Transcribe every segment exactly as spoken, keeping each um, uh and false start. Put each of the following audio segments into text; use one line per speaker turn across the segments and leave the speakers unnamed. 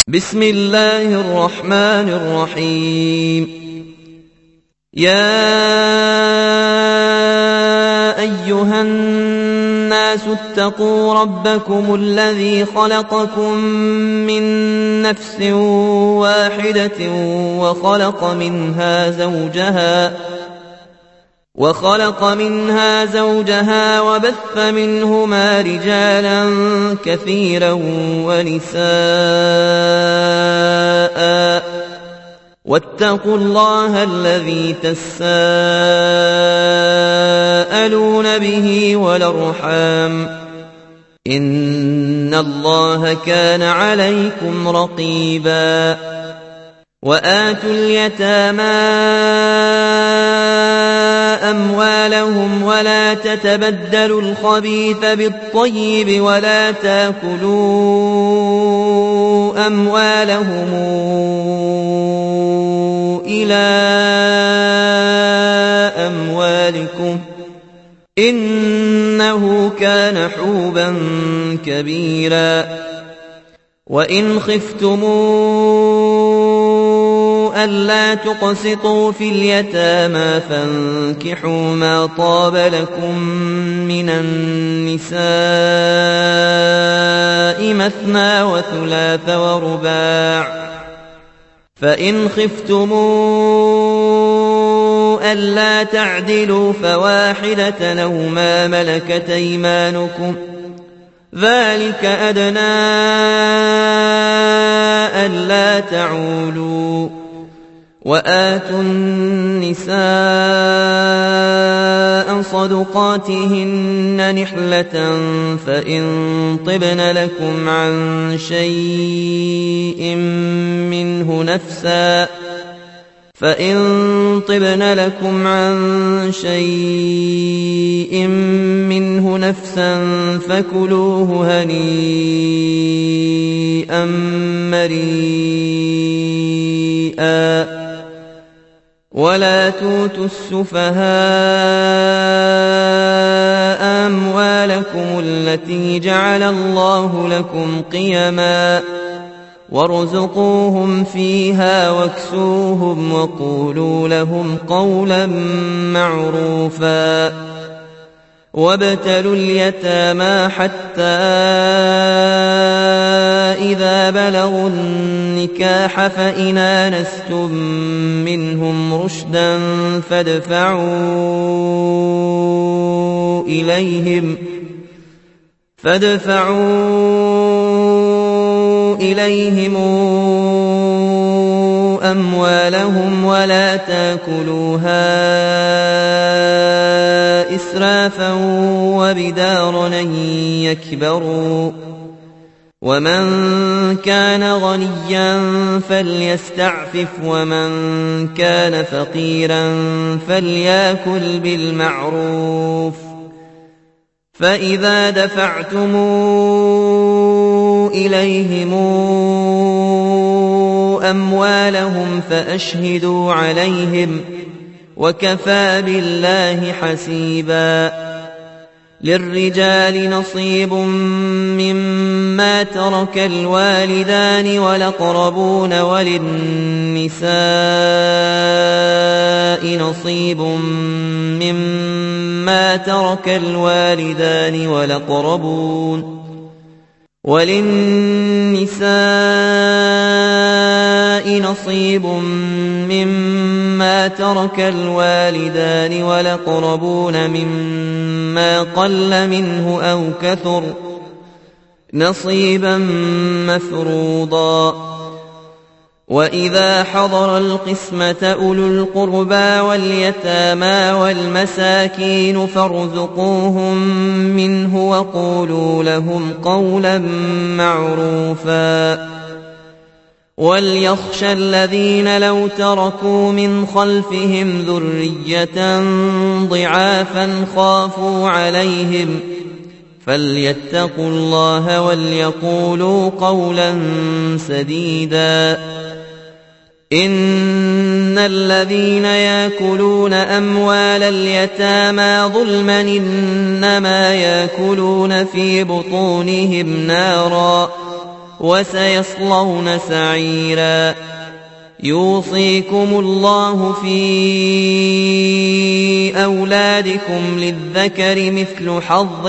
بسم الله الرحمن الرحيم. يا أيها الناس اتقوا ربكم الذي خلقكم من نفس واحدة وخلق منها زوجها وخلق منها زوجها وبث منهما رجالا كثيرا ونساء، واتقوا الله الذي تساءلون به والأرحام، إن الله كان عليكم رقيبا. وآتوا اليتامى أموالهم ولا تتبدلوا الخبيث بالطيب ولا تاكلوا أموالهم إلى أموالكم إنه كان حوبا كبيرا. وإن خفتموا ألا تقسطوا في اليتامى فانكحوا ما طاب لكم من النساء مثنى وثلاث ورباع، فإن خفتموا ألا تعدلوا فواحدة أو ما ملكت أيمانكم، ذلك أدنى ألا تعولوا. وآتوا النساء صدقاتهن نحلة، فإن طبن لكم عن شيء منه نفسا فإن طبن لكم عن شيء منه نفسا فكلوه هنيئا مريئا. ولا توتوا السفهاء أموالكم التي جعل الله لكم قيما، وارزقوهم فيها واكسوهم وقولوا لهم قولا معروفا. وابتلوا اليتامى حتى إذا بلغوا النكاح فإن آنستم منهم رشدا فادفعوا إليهم فادفعوا إليهم أموالهم ولا تاكلوها إسرافا وبدارا أن يكبروا. ومن كان غنيا فليستعفف ومن كان فقيرا فليأكل بالمعروف. فإذا دفعتم إليهم أموالهم فأشهدوا عليهم، وكفى بالله حسيبا. للرجال نصيب مما ترك الوالدان والأقربون، وللنساء نصيب مما ترك الوالدان والأقربون وللنساء نصيب مما ترك الوالدان والأقربون مما قل منه أو كثر، نصيبا مفروضا. وإذا حضر القسمة أولو القربى واليتامى والمساكين فارزقوهم منه وقولوا لهم قولا معروفا. وليخشى الذين لو تركوا من خلفهم ذرية ضعافا خافوا عليهم فليتقوا الله وليقولوا قولا سديدا. إن الذين يأكلون أموال اليتامى ظلما إنما يأكلون في بطونهم نارا وسيصلون سعيرا يوصيكم الله في أولادكم للذكر مثل حظ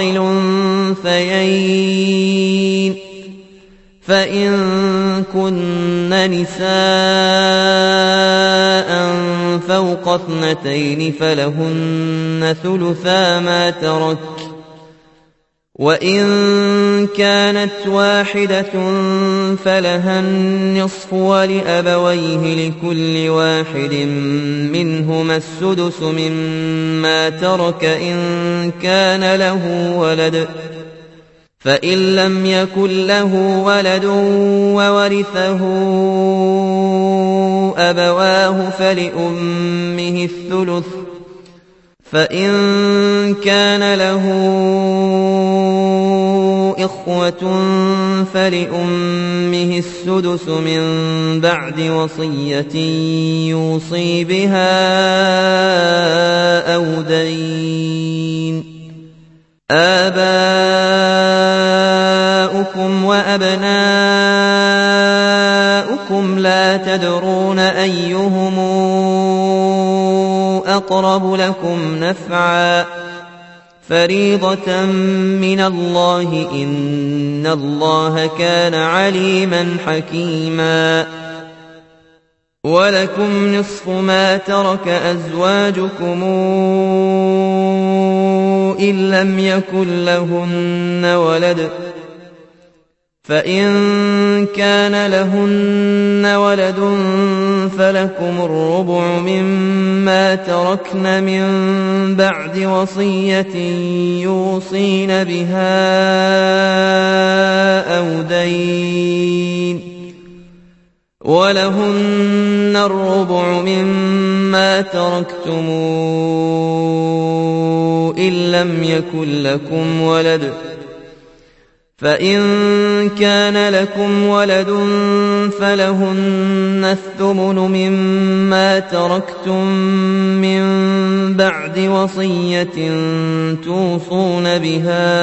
الأنثيين فإن كن نساء فوق اثنتين فلهن ثلثا ما ترك وإن كانت واحدة فلها النصف ولأبويه لكل واحد منهما السدس مما ترك إن كان له ولد فإن لم يكن له ولد وورثه أبواه فلأمه الثلث فإن كان له إخوة فلأمه السدس من بعد وصية يوصي بها أو دين آباؤكم وأبناؤكم لا تدرون أيهم أقرب لكم نفعا فريضة من الله إن الله كان عليما حكيما ولكم نصف ما ترك أزواجكم إن لم يكن لهن ولد فإن كان لهن ولد فلكم الربع مما تركن من بعد وصية يوصين بها أو دين ولهن الربع مما تركتم إن لم يكن لكم ولد فإن كان لكم ولد فلهن الثمن مما تركتم من بعد وصية توصون بها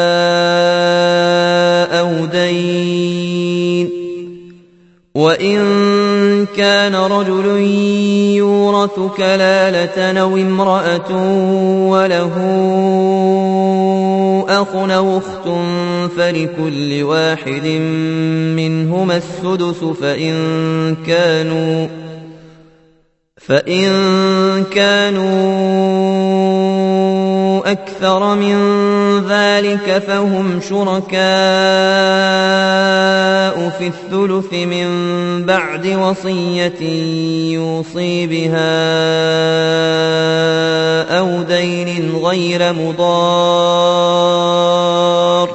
أو دين وإن كان رجل يورث كلالة أو امرأة وله أخ أو أخت فلكل واحد منهما السدس فإن كانوا فإن كانوا أكثر من ذلك فهم شركاء في الثلث من بعد وصية يوصي بها أو دين غير مضار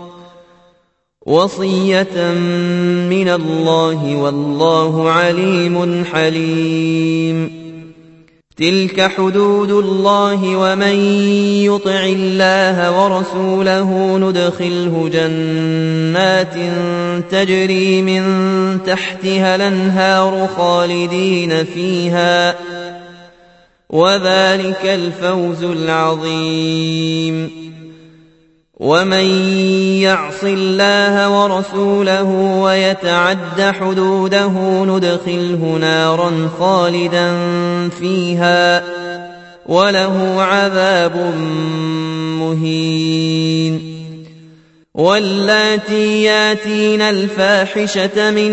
وصية من الله والله عليم حليم تلك حدود الله ومن يطع الله ورسوله ندخله جنات تجري من تحتها الأنهار خالدين فيها وذلك الفوز العظيم ومن يعص الله ورسوله ويتعد حدوده ندخله نارا خالدا فيها وله عذاب مهين واللاتي ياتين الفاحشة من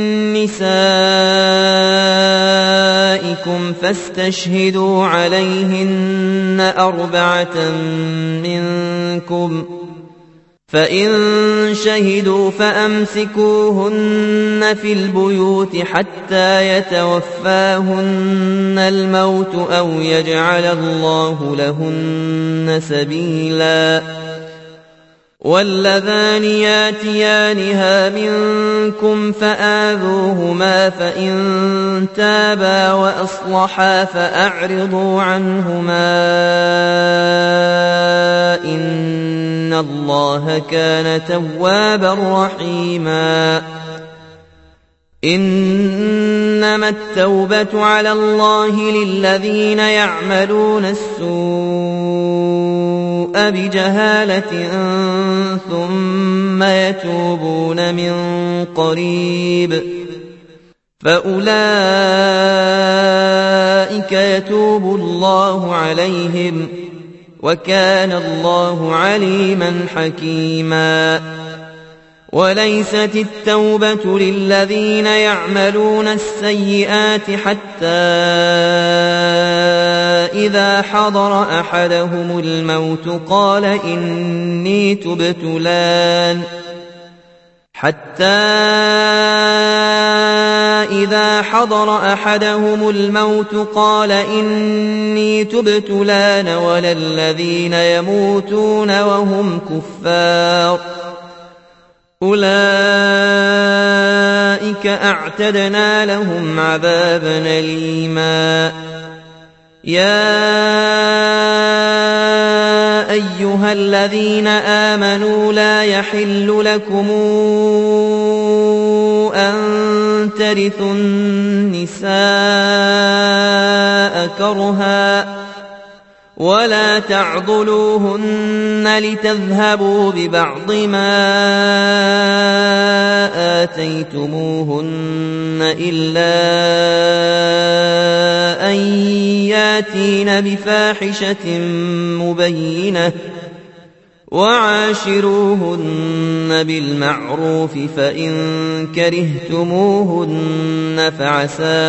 نسائكم فاستشهدوا عليهن أربعة منكم فإن شهدوا فأمسكوهن في البيوت حتى يتوفاهن الموت أو يجعل الله لهن سبيلا واللذان ياتيانها منكم فآذوهما فإن تابا وأصلحا فأعرضوا عنهما إن الله كان توابا رحيما إنما التوبة على الله للذين يعملون السوء بجهالة ثم يتوبون من قريب فأولئك يتوب الله عليهم وكان الله عليما حكيما. وليست التوبة للذين يعملون السيئات حتى إذا حضر أحدهم الموت قال إني تبت الآن حتى إذا حضر أحدهم الموت قال إني تبت الآن ولا الذين يموتون وهم كفار أولئك أعتدنا لهم عذابا أليما. يا أيها الذين آمنوا لا يحل لكم أن ترثوا النساء كرها ولا تعضلوهن لتذهبوا ببعض ما آتيتموهن إلا أن ياتين بفاحشة مبينة وعاشروهن بالمعروف فإن كرهتموهن فعسى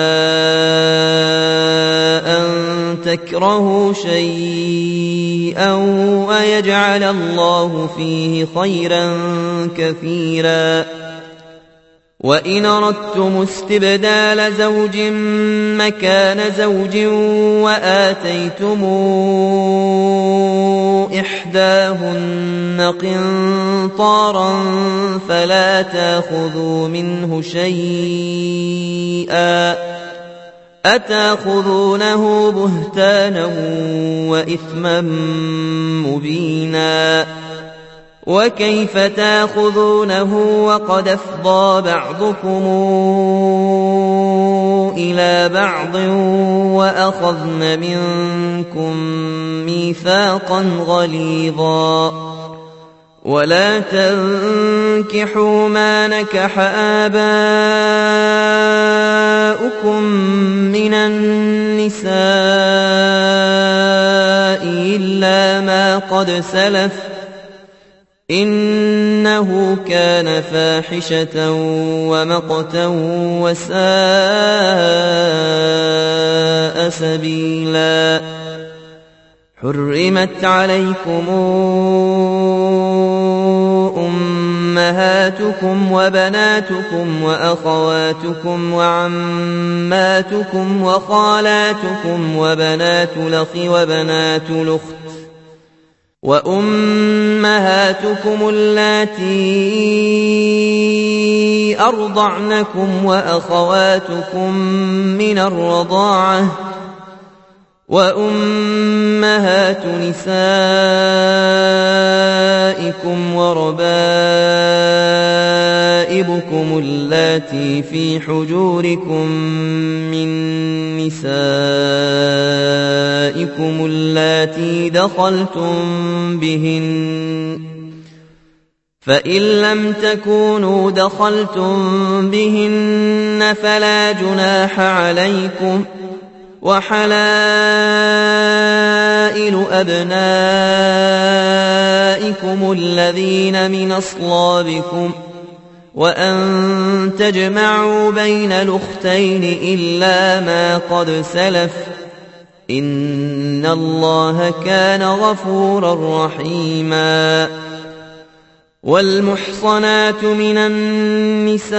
أن تكرهوا شيئا ويجعل الله فيه خيرا كثيرا. وإن أردتم استبدال زوج مكان زوج وآتيتم إحداهن قنطارا فلا تأخذوا منه شيئا أتأخذونه بهتانا وإثما مبينا. وكيف تأخذونه وقد أفضى بعضكم إلى بعض وأخذن منكم ميثاقا غليظا. ولا تنكحوا ما نكح آباؤكم من النساء إلا ما قد سلف إنه كان فاحشة ومقتا وساء سبيلا. حرمت عليكم أمهاتكم وبناتكم وأخواتكم وعماتكم وخالاتكم وبنات الأخ وبنات الأخت وأمهاتكم اللاتي أرضعنكم وأخواتكم من الرضاعة وأمهات نسائكم وربائبكم اللاتي في حجوركم من نسائكم اللاتي دخلتم بهن فإن لم تكونوا دخلتم بهن فلا جناح عليكم وحلائل أبنائكم الذين من أصلابكم وأن تجمعوا بين الأختين إلا ما قد سلف إن الله كان غفورا رحيما. والمحصنات من النساء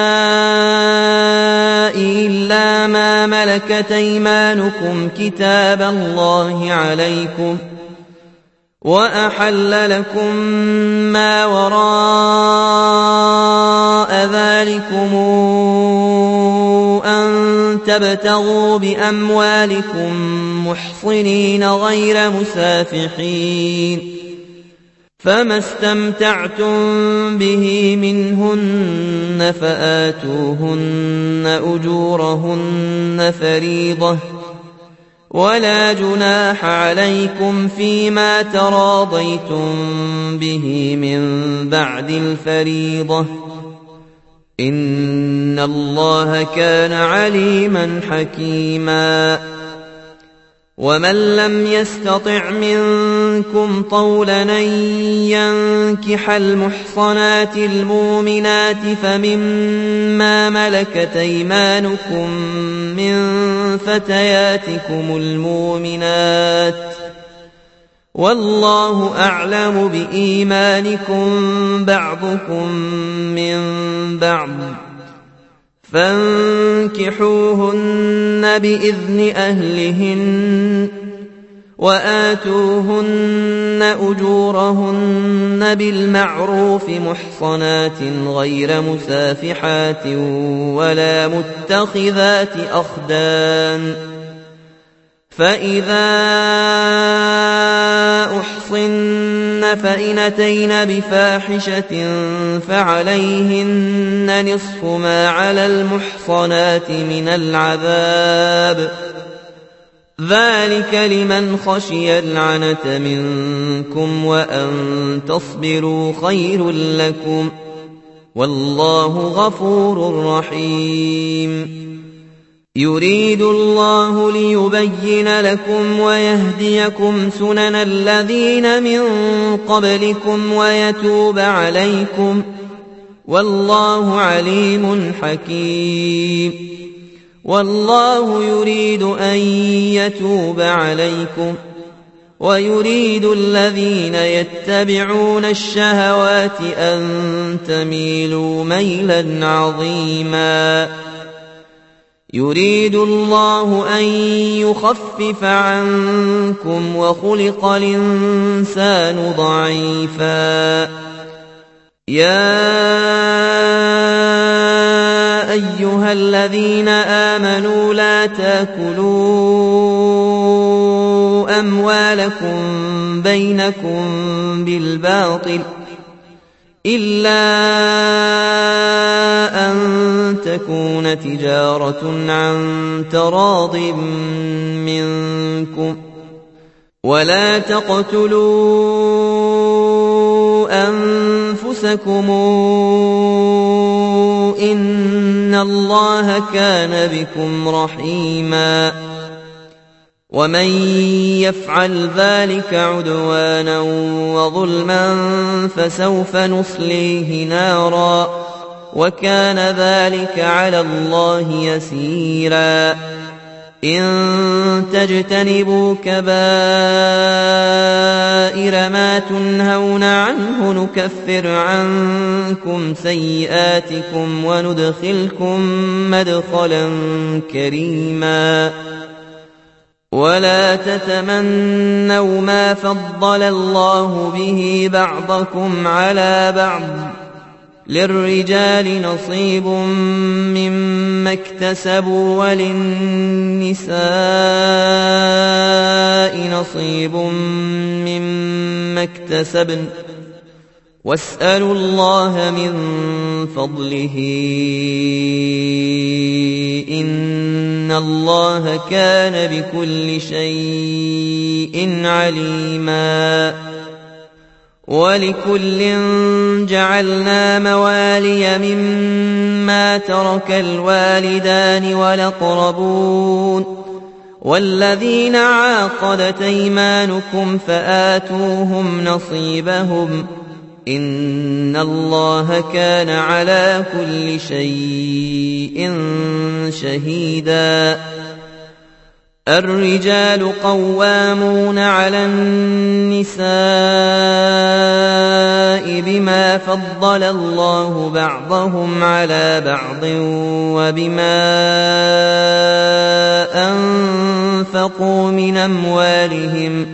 إلا ما ملكت أيمانكم كتاب الله عليكم وأحل لكم ما وراء ذلكم أن تبتغوا بأموالكم محصنين غير مسافحين فما استمتعتم به منهن فآتوهن أجورهن فريضة ولا جناح عليكم فيما تراضيتم به من بعد الفريضة إن الله كان عليما حكيما ومن لم يستطع منكم طولا أن ينكح المحصنات المؤمنات فمما ملكت أيمانكم من فتياتكم المؤمنات والله أعلم بإيمانكم بعضكم من بعض فانكحوهن بإذن أهلهن وآتوهن أجورهن بالمعروف محصنات غير مسافحات ولا متخذات أخدان فإذا أحصن فإن أتين بفاحشة فعليهن نصف ما على المحصنات من العذاب ذلك لمن خشي العنة منكم وأن تصبروا خير لكم والله غفور رحيم يريد الله ليبين لكم ويهديكم سنن الذين من قبلكم ويتوب عليكم والله عليم حكيم والله يريد أن يتوب عليكم ويريد الذين يتبعون الشهوات أن تميلوا ميلا عظيما يريد الله أن يخفف عنكم وخلق الإنسان ضعيفا يا أيها الذين آمنوا لا تأكلوا أموالكم بينكم بالباطل إلا أن تكون تجارة عن تراض منكم ولا تقتلوا أنفسكم إن الله كان بكم رحيما ومن يفعل ذلك عدوانا وظلما فسوف نصليه نارا وكان ذلك على الله يسيرا إن تجتنبوا كبائر ما تنهون عنه نكفر عنكم سيئاتكم وندخلكم مدخلا كريما ولا تتمنوا ما فضل الله به بعضكم على بعض للرجال نصيب مما اكتسبوا وللنساء نصيب مما اكتسبن واسألوا الله من فضله إن الله كان بكل شيء عليما ولكل جعلنا موالي مما ترك الوالدان والأقربون والذين عاقدت أيمانكم فآتوهم نصيبهم إن الله كان على كل شيء شهيدا الرجال قوامون على النساء بما فضل الله بعضهم على بعض وبما أنفقوا من أموالهم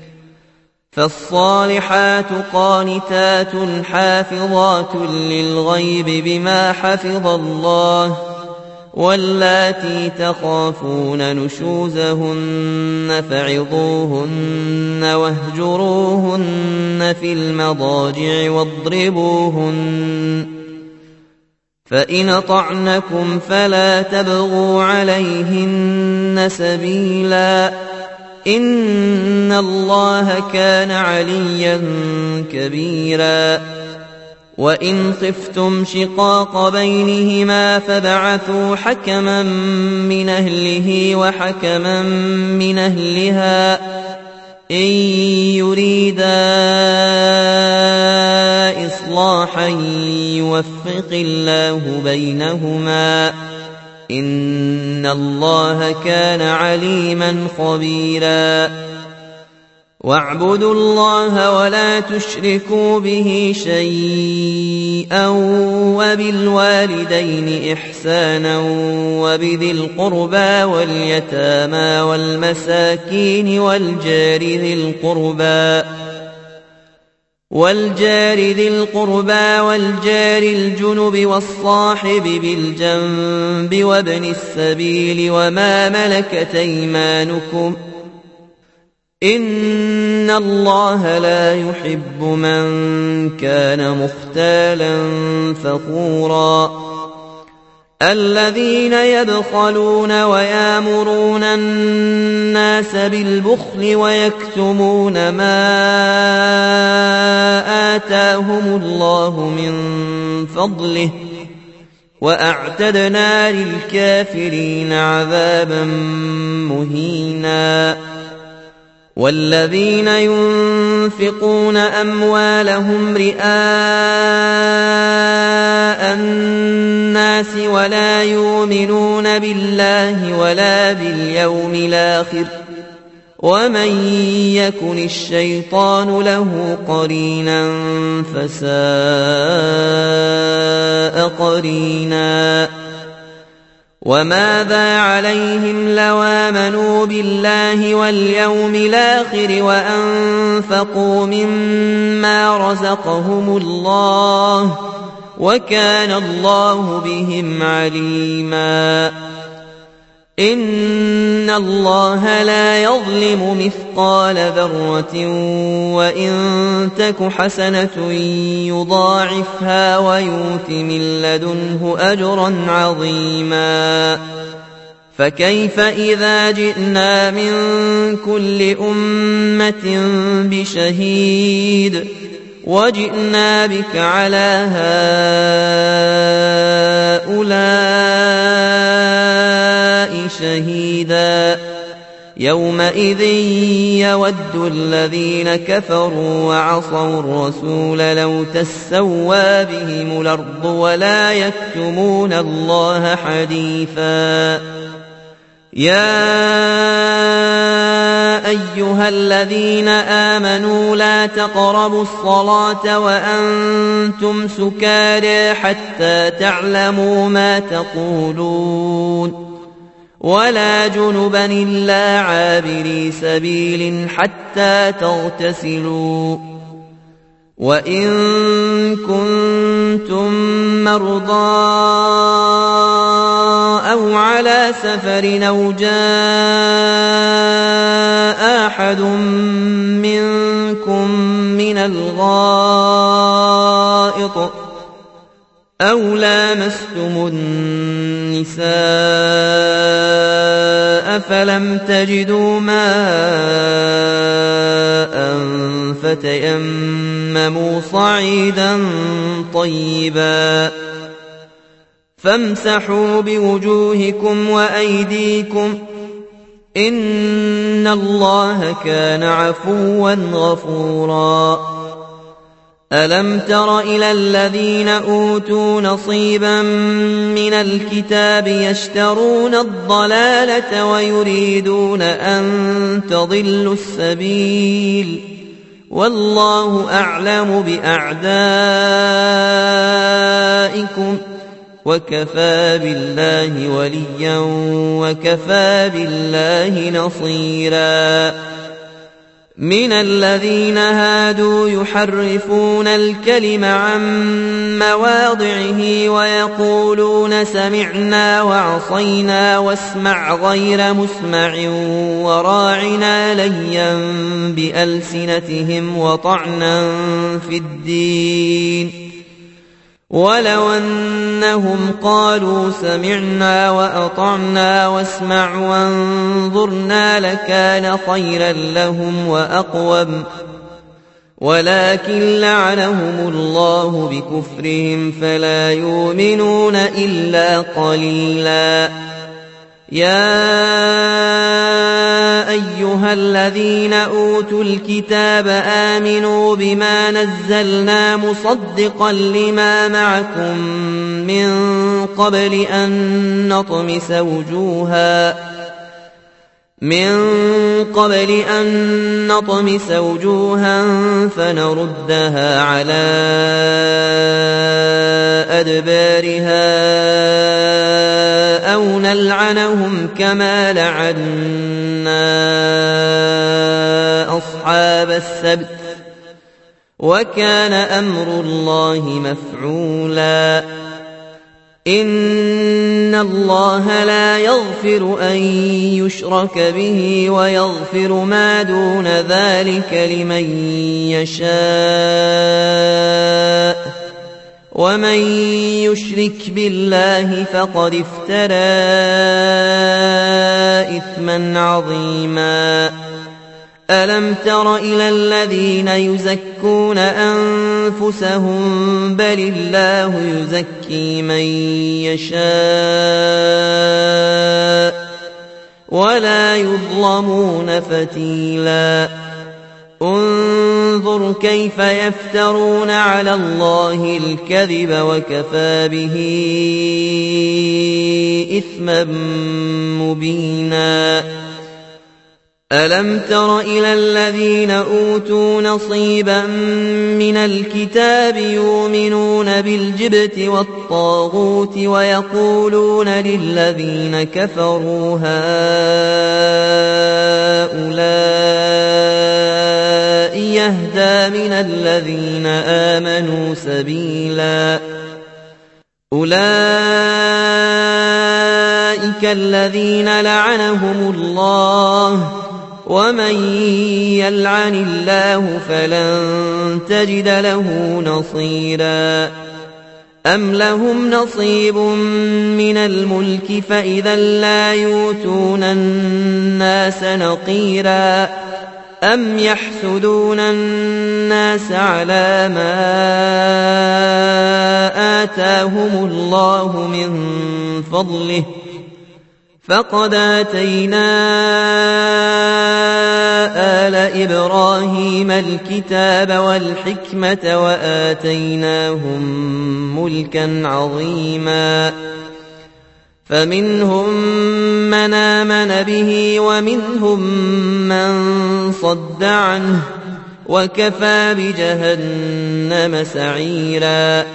فالصالحات قانتات حافظات للغيب بما حفظ الله واللاتي تخافون نشوزهن فعظوهن واهجروهن في المضاجع واضربوهن فإن أطعنكم فلا تبغوا عليهن سبيلا إن الله كان عليا كبيرا وإن خفتم شقاق بينهما فابعثوا حكما من أهله وحكما من أهلها إن يريدا إصلاحا يوفق الله بينهما إن الله كان عليما خبيرا واعبدوا الله ولا تشركوا به شيئا وبالوالدين إحسانا وبذي القربى واليتامى والمساكين والجار ذي القربى والجار ذي القربى والجار الجنب والصاحب بالجنب وابن السبيل وما ملكت أيمانكم إن الله لا يحب من كان مختالا فخورا الذين يبخلون ويامرون الناس بالبخل ويكتمون ما آتاهم الله من فضله وأعتدنا للكافرين عذابا مهينا والذين ينفقون أموالهم رئاء الناس ولا يؤمنون بالله ولا باليوم الآخر ومن يكن الشيطان له قرينا فساء قرينا وماذا عليهم لو آمنوا بالله واليوم الآخر وأنفقوا مما رزقهم الله وكان الله بهم عليما إن الله لا يظلم مثقال ذرة وإن تك حسنة يضاعفها ويؤت من لدنه أجرا عظيما فكيف إذا جئنا من كل أمة بشهيد وجئنا بك على هؤلاء شهيدا يومئذ يود الذين كفروا وعصوا الرسول لو تسوى بهم الأرض ولا يكتمون الله حديثا يا أيها الذين آمنوا لا تقربوا الصلاة وأنتم سكارى حتى تعلموا ما تقولون ولا جنبا إلا عابري سبيل حتى تغتسلوا وإن كنتم مرضى أو على سفر أو جاء أحد منكم من الغائط أو لامستم النساء فلم تجدوا ماء فتيمموا صعيدا طيبا فامسحوا بوجوهكم وأيديكم إن الله كان عفوا غفورا ألم تر إلى الذين أوتوا نصيبا من الكتاب يشترون الضلالة ويريدون أن تضلوا السبيل والله أعلم بأعدائكم وكفى بالله وليا وكفى بالله نصيرا من الذين هادوا يحرفون الكلم عن مواضعه ويقولون سمعنا وعصينا واسمع غير مسمع وراعنا ليا بألسنتهم وطعنا في الدين ولو أنهم قالوا سمعنا وأطعنا واسمع وانظرنا لكان خيرا لهم وأقوم، ولكن لعنهم الله بكفرهم فلا يؤمنون إلا قليلا. يا أيها الذين أوتوا الكتاب آمنوا بما نزلنا مصدقا لما معكم من قبل أن نطمس وجوها من قبل أن نطمس وجوها فنردها على أدبارها أو نلعنهم كما لعنا أصحاب السبت وكان أمر الله مفعولا. إن الله لا يغفر أن يشرك به ويغفر ما دون ذلك لمن يشاء، ومن يشرك بالله فقد افترى إثما عظيما. ألم تر إلى الذين يزكون أنفسهم بل الله يزكي من يشاء ولا يظلمون فتيلا. انظر كيف يفترون على الله الكذب وكفى به إثما مبينا. ألم تر إلى الذين أوتوا نصيبا من الكتاب يؤمنون بالجبت والطاغوت ويقولون للذين كفروا هؤلاء يهدى من الذين آمنوا سبيلا. أولئك الذين لعنهم الله ومن يلعن الله فلن تجد له نصيرا. أم لهم نصيب من الملك فإذا لا يؤتون الناس نقيرا. أم يحسدون الناس على ما آتاهم الله من فضله فقد آتينا آل إبراهيم الكتاب والحكمة وآتيناهم ملكا عظيما. فمنهم من آمن به ومنهم من صد عنه وكفى بجهنم سعيرا.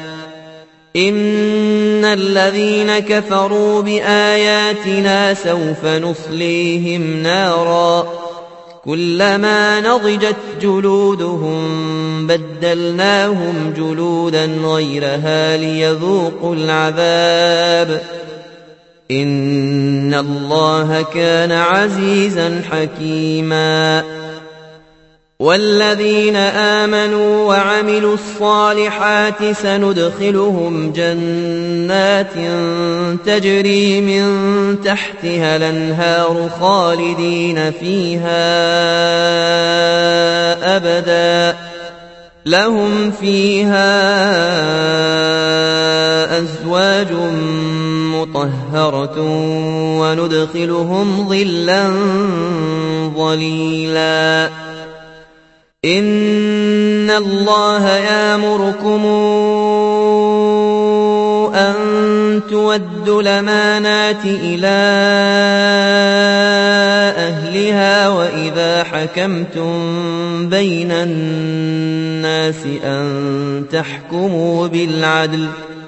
إن الذين كفروا بآياتنا سوف نصليهم نارا كلما نضجت جلودهم بدلناهم جلودا غيرها ليذوقوا العذاب إن الله كان عزيزا حكيما. والذين آمنوا وعملوا الصالحات سندخلهم جنات تجري من تحتها الأنهار خالدين فيها أبدا لهم فيها أزواج مطهرة وندخلهم ظلا ظليلا. إن الله يأمركم أن تودوا الأمانات إلى أهلها وإذا حكمتم بين الناس أن تحكموا بالعدل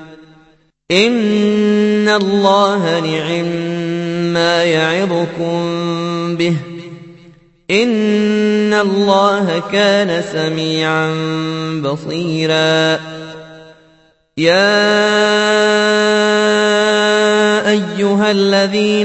إن الله نعم ما يعظكم به إن الله كان سميعا بصيرا. يا أيها الذين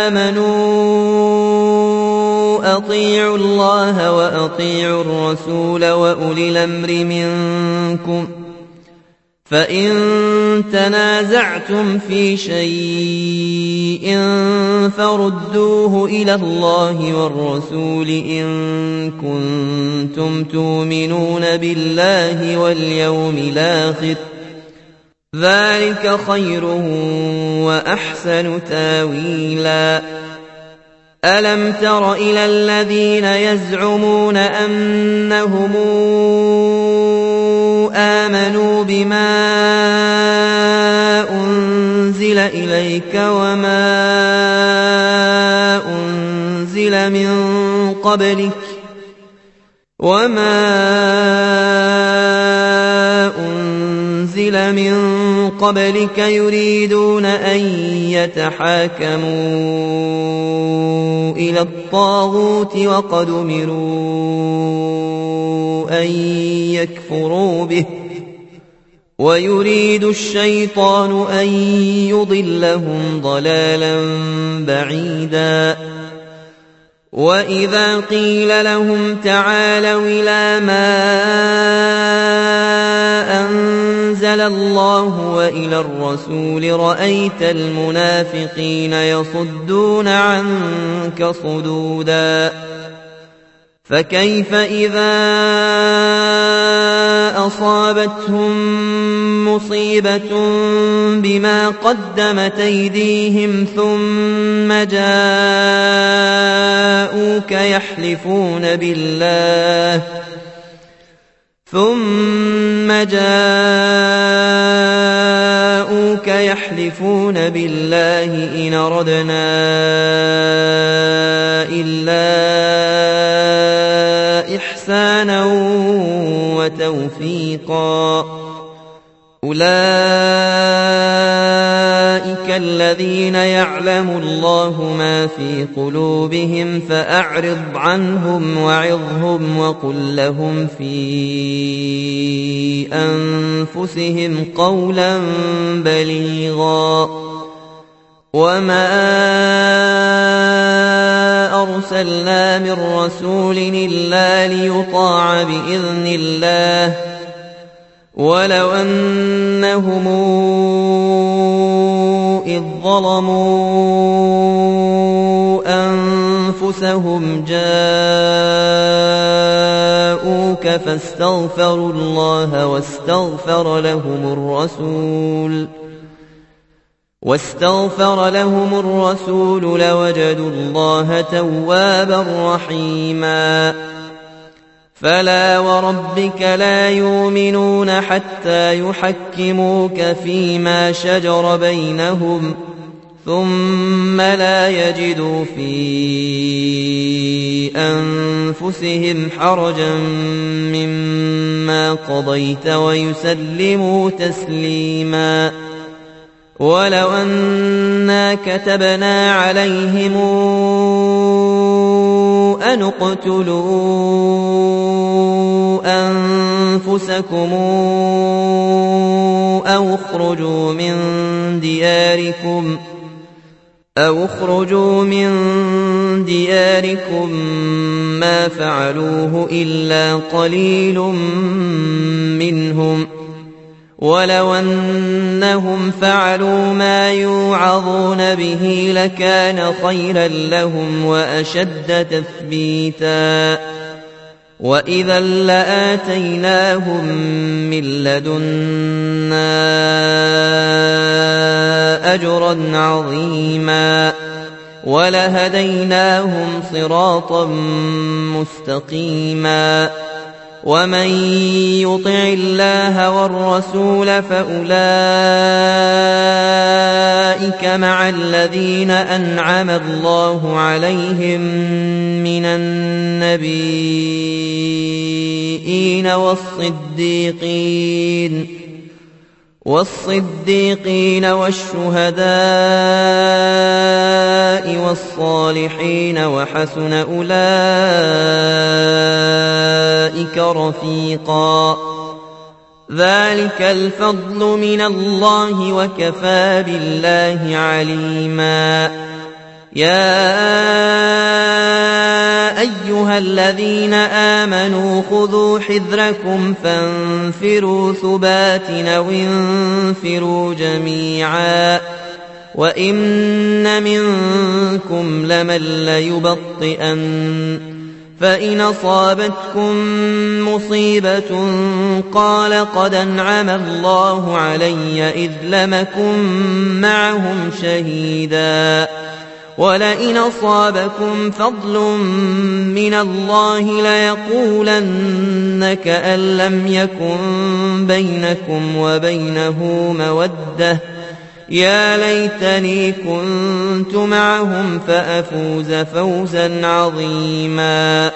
آمنوا أطيعوا الله وأطيعوا الرسول وأولي الأمر منكم فإن تنازعتم في شيء فردوه إلى الله والرسول إن كنتم تؤمنون بالله واليوم الآخر ذلك خير وأحسن تاويلا ألم تر إلى الذين يزعمون أنهم آمنوا بما أنزل إليك وما أنزل من قبلك وما أنزل من قبلك يريدون أن يتحاكموا إلى الطاغوت وقد أمروا أن يكفروا به ويريد الشيطان أن يضلهم ضلالا بعيدا وإذا قيل لهم تعالوا إلى ما أنزل الله وإلى الرسول رأيت المنافقين يصدون عنك صدودا فكيف إذا أصابتهم مصيبة بما قدمت أيديهم ثم جاءوك يحلفون بالله ثم جاءوك يحلفون بالله إن أردنا إلا إحسانا وتوفيقا أولئك الذين يعلم الله ما في قلوبهم فأعرض عنهم وعظهم وقل لهم في أنفسهم قولا بليغا وما أرسلنا من رسول إلا ليطاع بإذن الله ولو أنهم إذ ظلموا أنفسهم جاءوك فاستغفروا الله واستغفر لهم الرسول واستغفر لهم الرسول لوجدوا الله توابا رحيما فلا وربك لا يؤمنون حتى يحكموك فيما شجر بينهم ثم لا يجدوا في أنفسهم حرجا مما قضيت ويسلموا تسليما ولو أنا كتبنا عليهم أن اقتلوا أنفسكم أو اخرجوا من دياركم أو اخرجوا من دياركم ما فعلوه إلا قليل منهم ولو أنهم فعلوا ما يوعظون به لكان خيرا لهم وأشد تثبيتا وإذا لآتيناهم من لدنا أجرا عظيما ولهديناهم صراطا مستقيما ومن يطع الله والرسول فأولئك مع الذين أنعم الله عليهم من النبيين والصديقين والصديقين والشهداء والصالحين وحسن أولئك رفيقا ذلك الفضل من الله وكفى بالله عليما يا أيها الذين آمنوا خذوا حذركم فانفروا ثبات أو انفروا جميعا وإن منكم لمن ليبطئن فإن أصابتكم مصيبة قال قد أنعم الله علي إذ لم أكن معهم شهيدا ولئن أصابكم فضل من الله ليقولن كأن لم يكن بينكم وبينه مودة يا ليتني كنت معهم فأفوز فوزا عظيما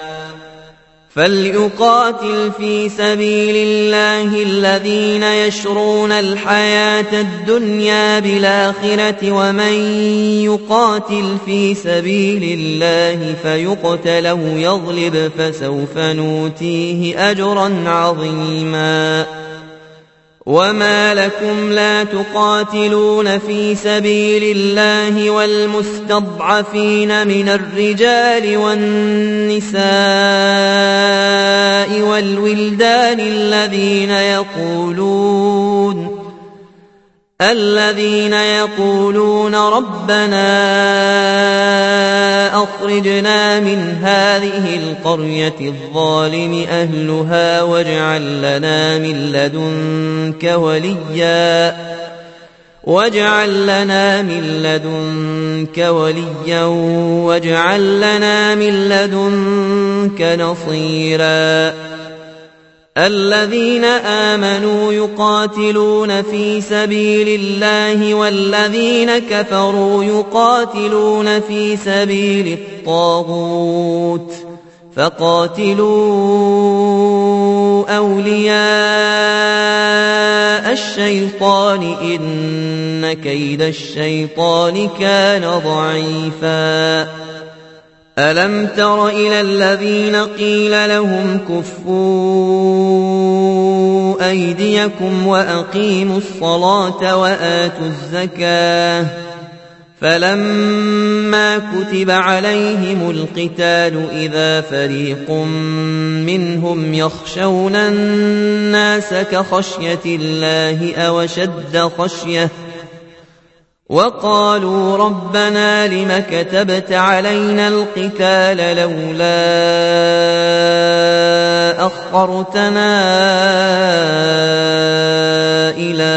فليقاتل في سبيل الله الذين يشرون الحياة الدنيا بالآخرة ومن يقاتل في سبيل الله فيقتل أو يغلب فسوف نؤتيه أجرا عظيما وما لكم لا تقاتلون في سبيل الله والمستضعفين من الرجال والنساء والولدان الذين يقولون الذين يقولون ربنا أخرجنا من هذه القرية الظالم أهلها واجعل لنا من لدنك وليا واجعل لنا من لدنك وليا واجعل لنا من لدنك نصيرا الذين آمنوا يقاتلون في سبيل الله والذين كفروا يقاتلون في سبيل الطاغوت فقاتلوا أولياء الشيطان إن كيد الشيطان كان ضعيفا ألم تر إلى الذين قيل لهم كفوا أيديكم وأقيموا الصلاة وآتوا الزكاة فلما كتب عليهم القتال إذا فريق منهم يخشون الناس كخشية الله أو أشد خشية وقالوا ربنا لم كتبت علينا القتال لولا أخرتنا إلى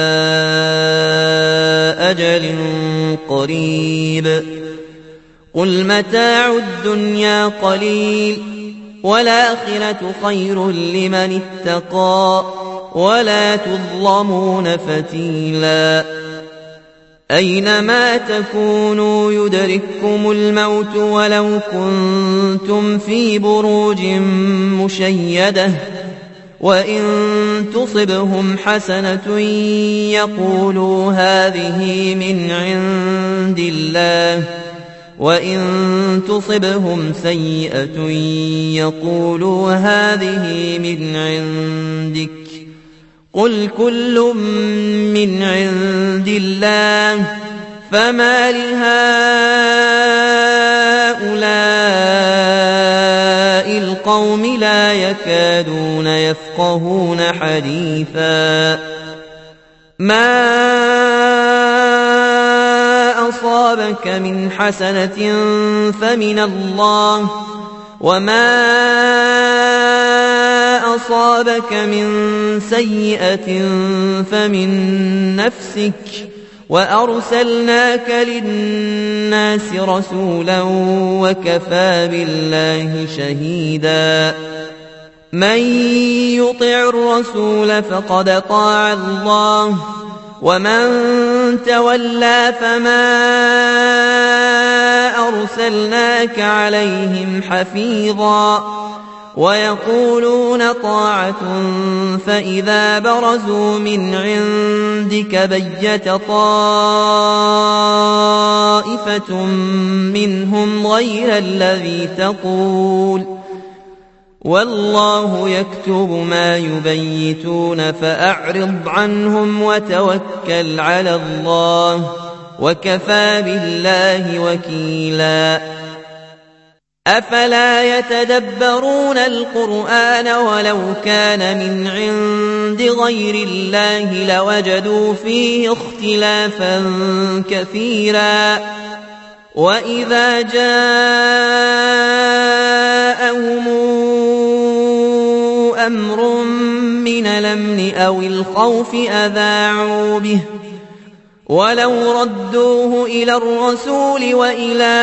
أجل قريب قل متاع الدنيا قليل والآخرة خير لمن اتقى ولا تظلمون فتيلا أينما تكونوا يدرككم الموت ولو كنتم في بروج مشيدة وإن تصبهم حسنة يقولوا هذه من عند الله وإن تصبهم سيئة يقولوا هذه من عندك قل كل من عند الله فما لهؤلاء القوم لا يكادون يفقهون حديثا ما أصابك من حسنة فمن الله وما أصابك من سيئة فمن نفسك وأرسلناك للناس رسولا وكفى بالله شهيدا من يطع الرسول فقد طاع الله ومن تولى فما أرسلناك عليهم حفيظا ويقولون طاعة فإذا برزوا من عندك بيت طائفة منهم غير الذي تقول والله يكتب ما يبيتون فأعرض عنهم وتوكل على الله وكفى بالله وكيلا أفلا يتدبرون القرآن ولو كان من عند غير الله لوجدوا فيه اختلافا كثيرا وإذا جاءهم أمر من الأمن أو الخوف أذاعوا به ولو ردوه إلى الرسول وإلى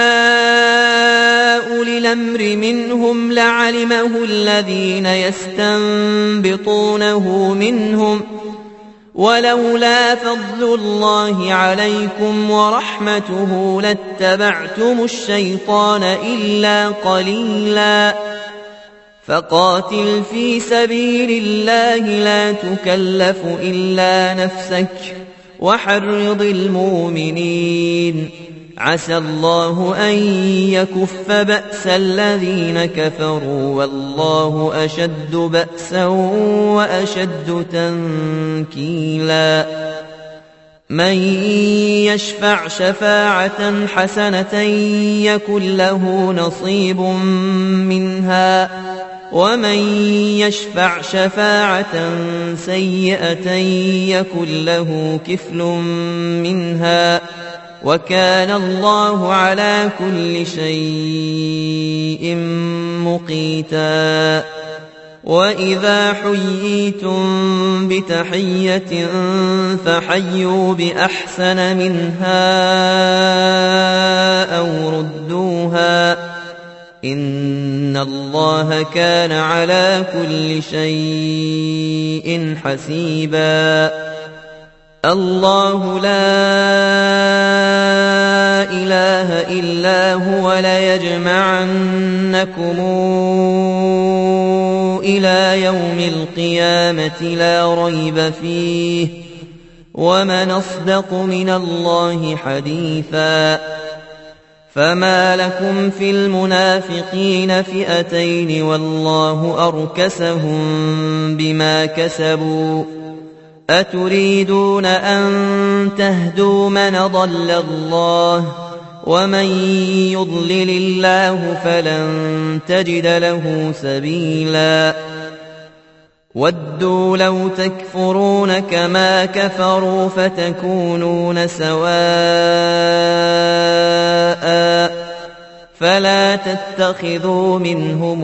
أولي الأمر منهم لعلمه الذين يستنبطونه منهم ولولا فضل الله عليكم ورحمته لاتبعتم الشيطان إلا قليلا فقاتل في سبيل الله لا تكلف إلا نفسك وحرض المؤمنين عسى الله أن يكف بأس الذين كفروا والله أشد بأسا وأشد تنكيلا من يشفع شفاعة حسنة يكن له نصيب منها ومن يشفع شفاعة سيئة يكن له كفل منها وكان الله على كل شيء مقيتا وإذا حييتم بتحية فحيوا بأحسن منها أو ردوها إن الله كان على كل شيء حسيبا الله لا إله إلا هو ليجمعنكم إلى يوم القيامة لا ريب فيه ومن أصدق من الله حديثا فما لكم في المنافقين فئتين والله أركسهم بما كسبوا أتريدون أن تهدوا من ضل الله ومن يضلل الله فلن تجد له سبيلا ودوا لو تكفرون كما كفروا فتكونون سواء فلا تتخذوا منهم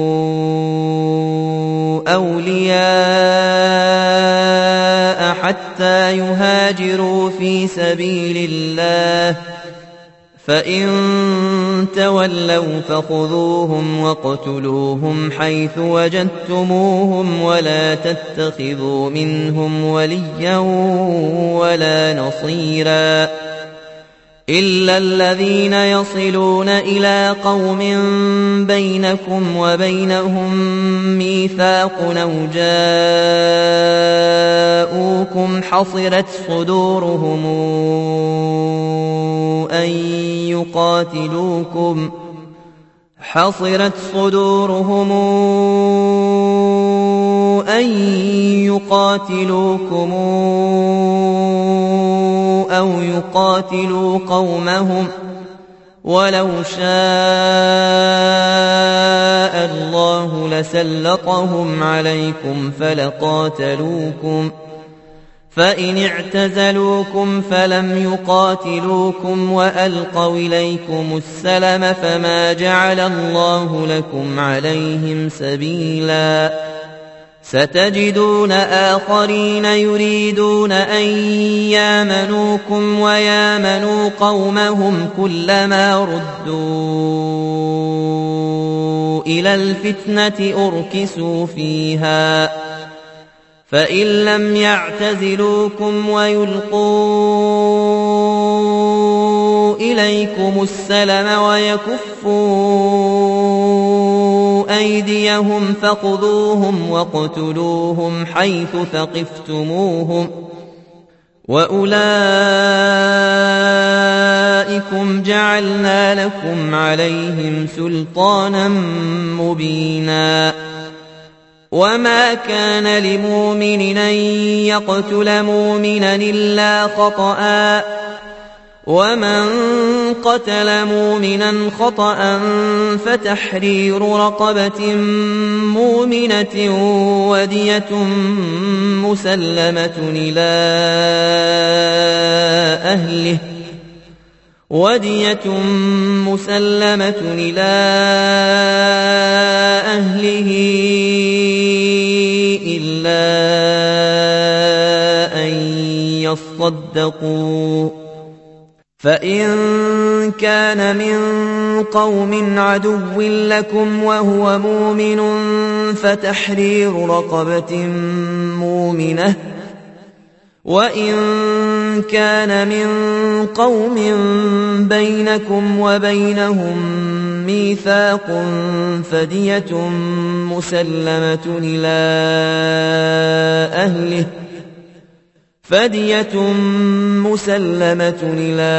أولياء حتى يهاجروا في سبيل الله فإن تولوا فخذوهم واقتلوهم حيث وجدتموهم ولا تتخذوا منهم وليا ولا نصيرا إلا الذين يصلون إلى قوم بينكم وبينهم ميثاق أو جاءوكم حصرت صدورهم أن يقاتلوكم حصرت صدورهم أن يقاتلوكم أو يقاتلوا قومهم ولو شاء الله لسلطهم عليكم فلقاتلوكم فإن اعتزلوكم فلم يقاتلوكم وألقوا إليكم السلم فما جعل الله لكم عليهم سبيلا ستجدون آخرين يريدون أن يامنوكم ويامنوا قومهم كلما ردوا إلى الفتنة أركسوا فيها فإن لم يعتزلوكم ويلقوا إليكم السلم ويكفوا أيديهم فخذوهم واقتلوهم حيث ثقفتموهم وأولئكم جعلنا لكم عليهم سلطانا مبينا وما كان لمؤمن أن يقتل مؤمنا إلا خطأ ومن قتل مؤمنا خطأ فتحرير رقبة مؤمنة ودية مسلمة إلى أهله ودية مسلمة إلى أهله إلا أن يصدقوا فإن كان من قوم عدو لكم وهو مؤمن فتحرير رقبة مؤمنة وإن كان من قوم بينكم وبينهم ميثاق فدية مسلمة إلى أهله فدية مسلمة إلى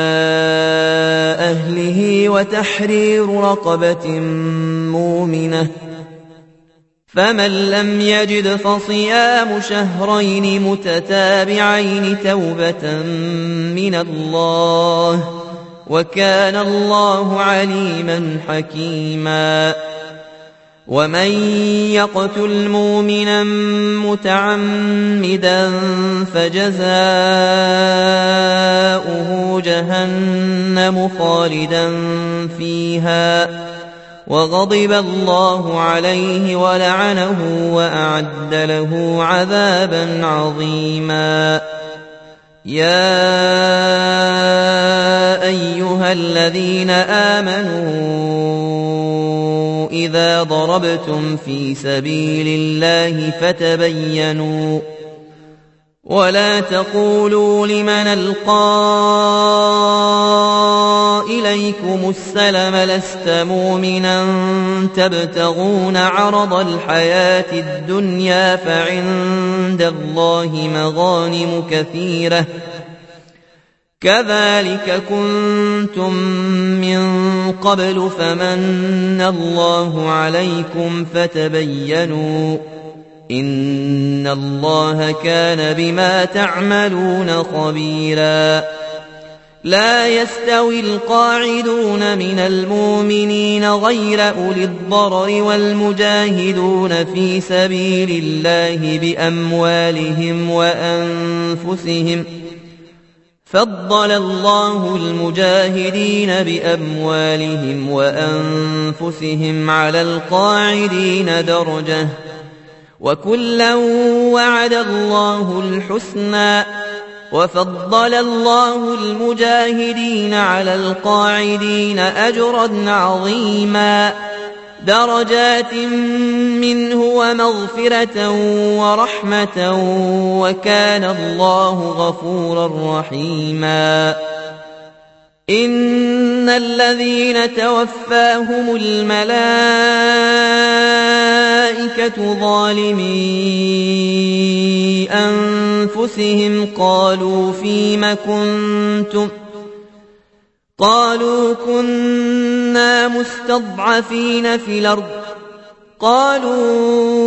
أهله وتحرير رقبة مؤمنة فمن لم يجد فصيام شهرين متتابعين توبة من الله وكان الله عليما حكيما ومن يقتل مؤمنا متعمدا فجزاؤه جهنم خالدا فيها وغضب الله عليه ولعنه وأعد له عذابا عظيما يا أيها الذين آمنوا إذا ضربتم في سبيل الله فتبينوا ولا تقولوا لمن ألقى إليكم السلم لست مؤمنا تبتغون عرض الحياة الدنيا فعند الله مغانم كثيرة كذلك كنتم من قبل فمن الله عليكم فتبينوا إن الله كان بما تعملون خبيرا لا يستوي القاعدون من المؤمنين غير أولي الضرر والمجاهدون في سبيل الله بأموالهم وأنفسهم فضل الله المجاهدين بأموالهم وأنفسهم على القاعدين درجة وكلا وعد الله الحسنى وفضل الله المجاهدين على القاعدين أجرا عظيما درجات منه ومغفرة ورحمة وكان الله غفورا رحيما إن الذين توفاهم الملائكة ظالمي أنفسهم قالوا فيم كنتم قالوا كنا مستضعفين في الأرض قالوا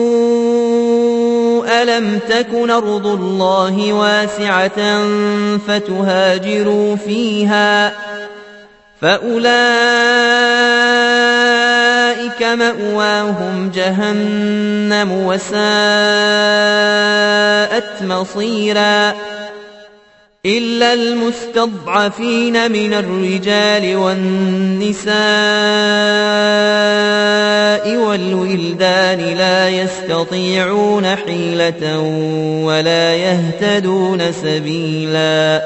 ألم تكن أرض الله واسعة فتهاجروا فيها فأولئك مأواهم جهنم وساءت مصيرا إلا المستضعفين من الرجال والنساء والولدان لا يستطيعون حيلة ولا يهتدون سبيلا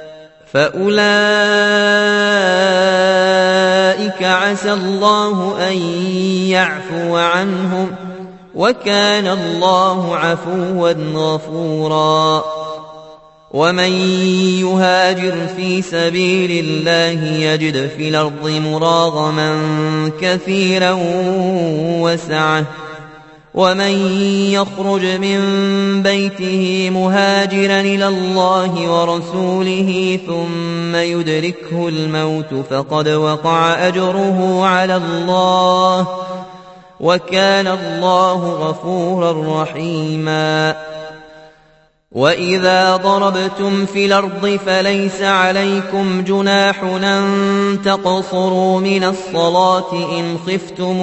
فأولئك عسى الله أن يعفو عنهم وكان الله عفوا غفورا ومن يهاجر في سبيل الله يجد في الأرض مراغما كثيرا وسعة ومن يخرج من بيته مهاجرا إلى الله ورسوله ثم يدركه الموت فقد وقع أجره على الله وكان الله غفورا رحيما وإذا ضربتم في الأرض فليس عليكم جناح أن تقصروا من الصلاة إن خفتم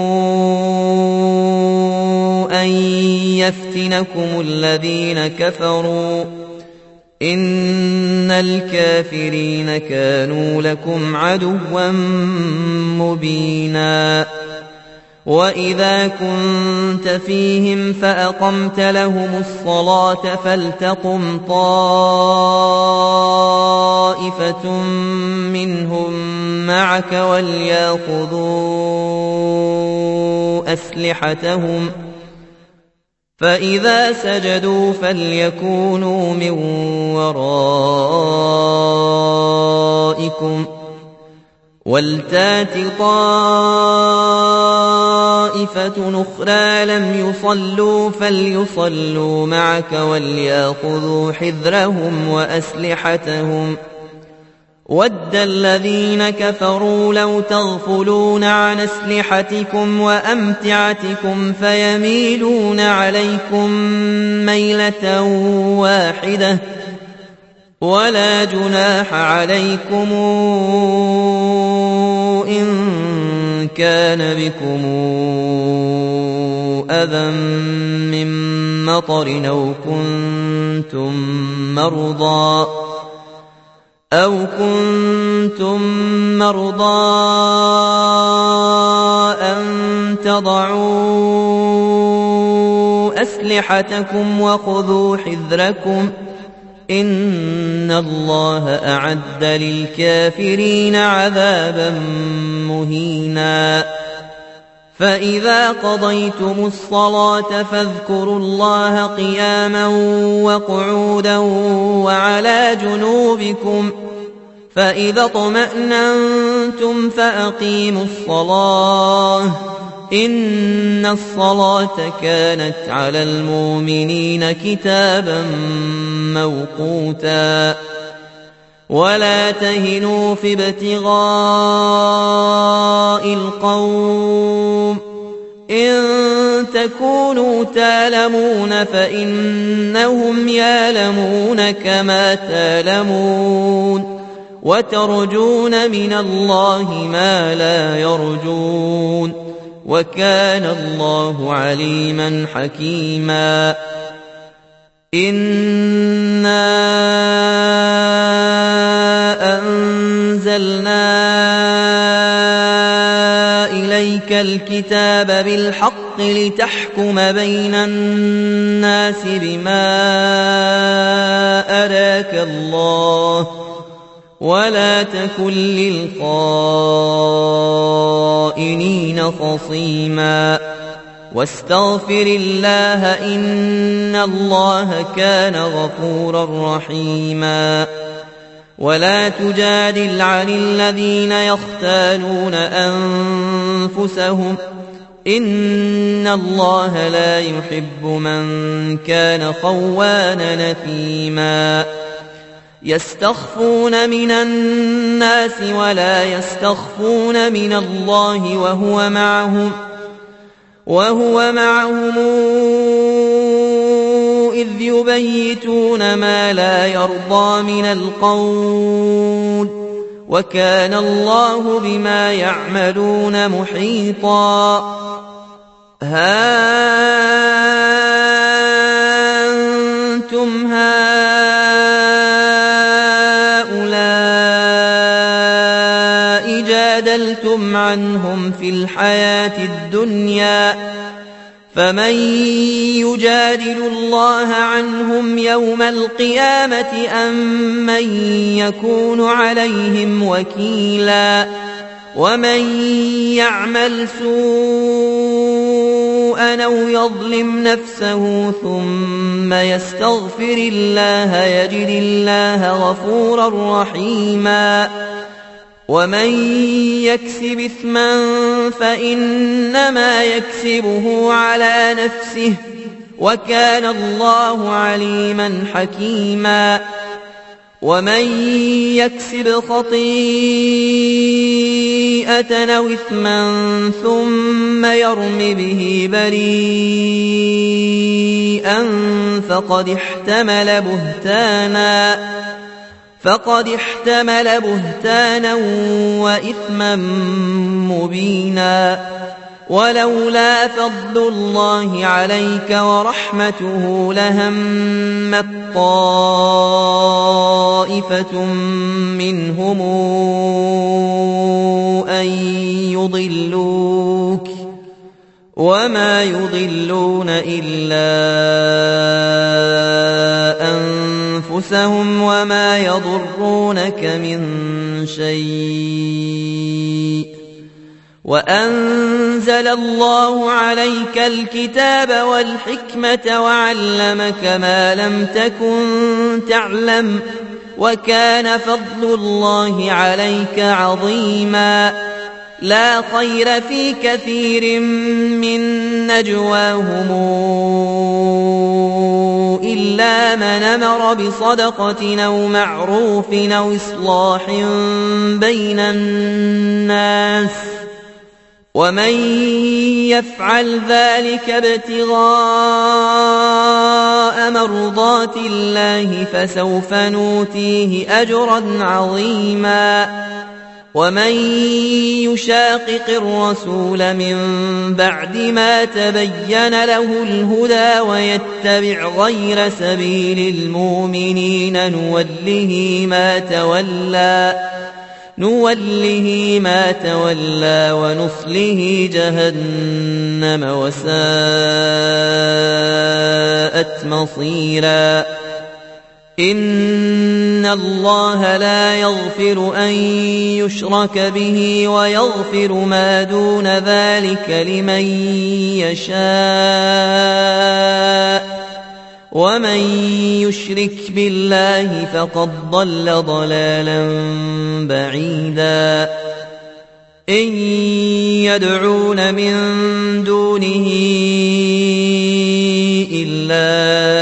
أن يفتنكم الذين كفروا إن الكافرين كانوا لكم عدوا مبينا وإذا كنت فيهم فأقمت لهم الصلاة فلتقم طائفة منهم معك وليأخذوا أسلحتهم فإذا سجدوا فليكونوا من ورائكم ولتات طائفة أخرى لم يصلوا فليصلوا معك وليأخذوا حذرهم وأسلحتهم ود الذين كفروا لو تغفلون عن أسلحتكم وأمتعتكم فيميلون عليكم ميلة واحدة ولا جناح عليكم إن كان بكم أذى من مطر أو كنتم مرضى أو كنتم مرضى أن تضعوا أسلحتكم وخذوا حذركم إن الله أعد للكافرين عذابا مهينا فإذا قضيتم الصلاة فاذكروا الله قياما وقعودا وعلى جنوبكم فإذا اطمأننتم فأقيموا الصلاة إن الصلاة كانت على المؤمنين كتابا موقوتا ولا تهنوا في ابتغاء القوم إن تكونوا تالمون فإنهم يالمون كما تالمون وترجون من الله ما لا يرجون وكان الله عليما حكيما إنا أنزلنا إليك الكتاب بالحق لتحكم بين الناس بما أراك الله ولا تكن للخائنين خصيما واستغفر الله إن الله كان غفورا رحيما ولا تجادل عن الذين يختانون أنفسهم إن الله لا يحب من كان خوانا نثيما يستخفون من الناس ولا يستخفون من الله وهو معهم وهو معهم إذ يبيتون ما لا يرضى من القول وكان الله بما يعملون محيطا ها أنتم هؤلاء جادلتم عنهم في الحياة الدنيا فمن يجادل الله عنهم يوم القيامة أم من يكون عليهم وكيلا ومن يعمل سوءا أو يظلم نفسه ثم يستغفر الله يجد الله غفورا رحيما ومن يكسب إثما فإنما يكسبه على نفسه وكان الله عليما حكيما ومن يكسب خطيئة خطيئة أو إثما ثم يرم به بريئا فقد احتمل بهتانا فقد احتمل بهتانا وإثما مبينا. ولولا فضل الله عليك ورحمته لهمت طائفة منهم أن يضلوك وما يضلون إلا أنفسهم وما يضرونك من شيء. وأنزل الله عليك الكتاب والحكمة وعلمك ما لم تكن تعلم وكان فضل الله عليك عظيما. لا خير في كثير من نجواهم إلا من أمر بصدقة أو معروف أو إصلاح بين الناس ومن يفعل ذلك ابتغاء مرضات الله فسوف نؤتيه أجرا عظيما. ومن يشاقق الرسول من بعد ما تبين له الهدى ويتبع غير سبيل المؤمنين نوله ما تولى نوله ما تولى ونصله جهنم وساءت مصيرا. إن الله لا يغفر أن يشرك به ويغفر ما دون ذلك لمن يشاء ومن يشرك بالله فقد ضل ضلالا بعيدا. إن يدعون من دونه إلا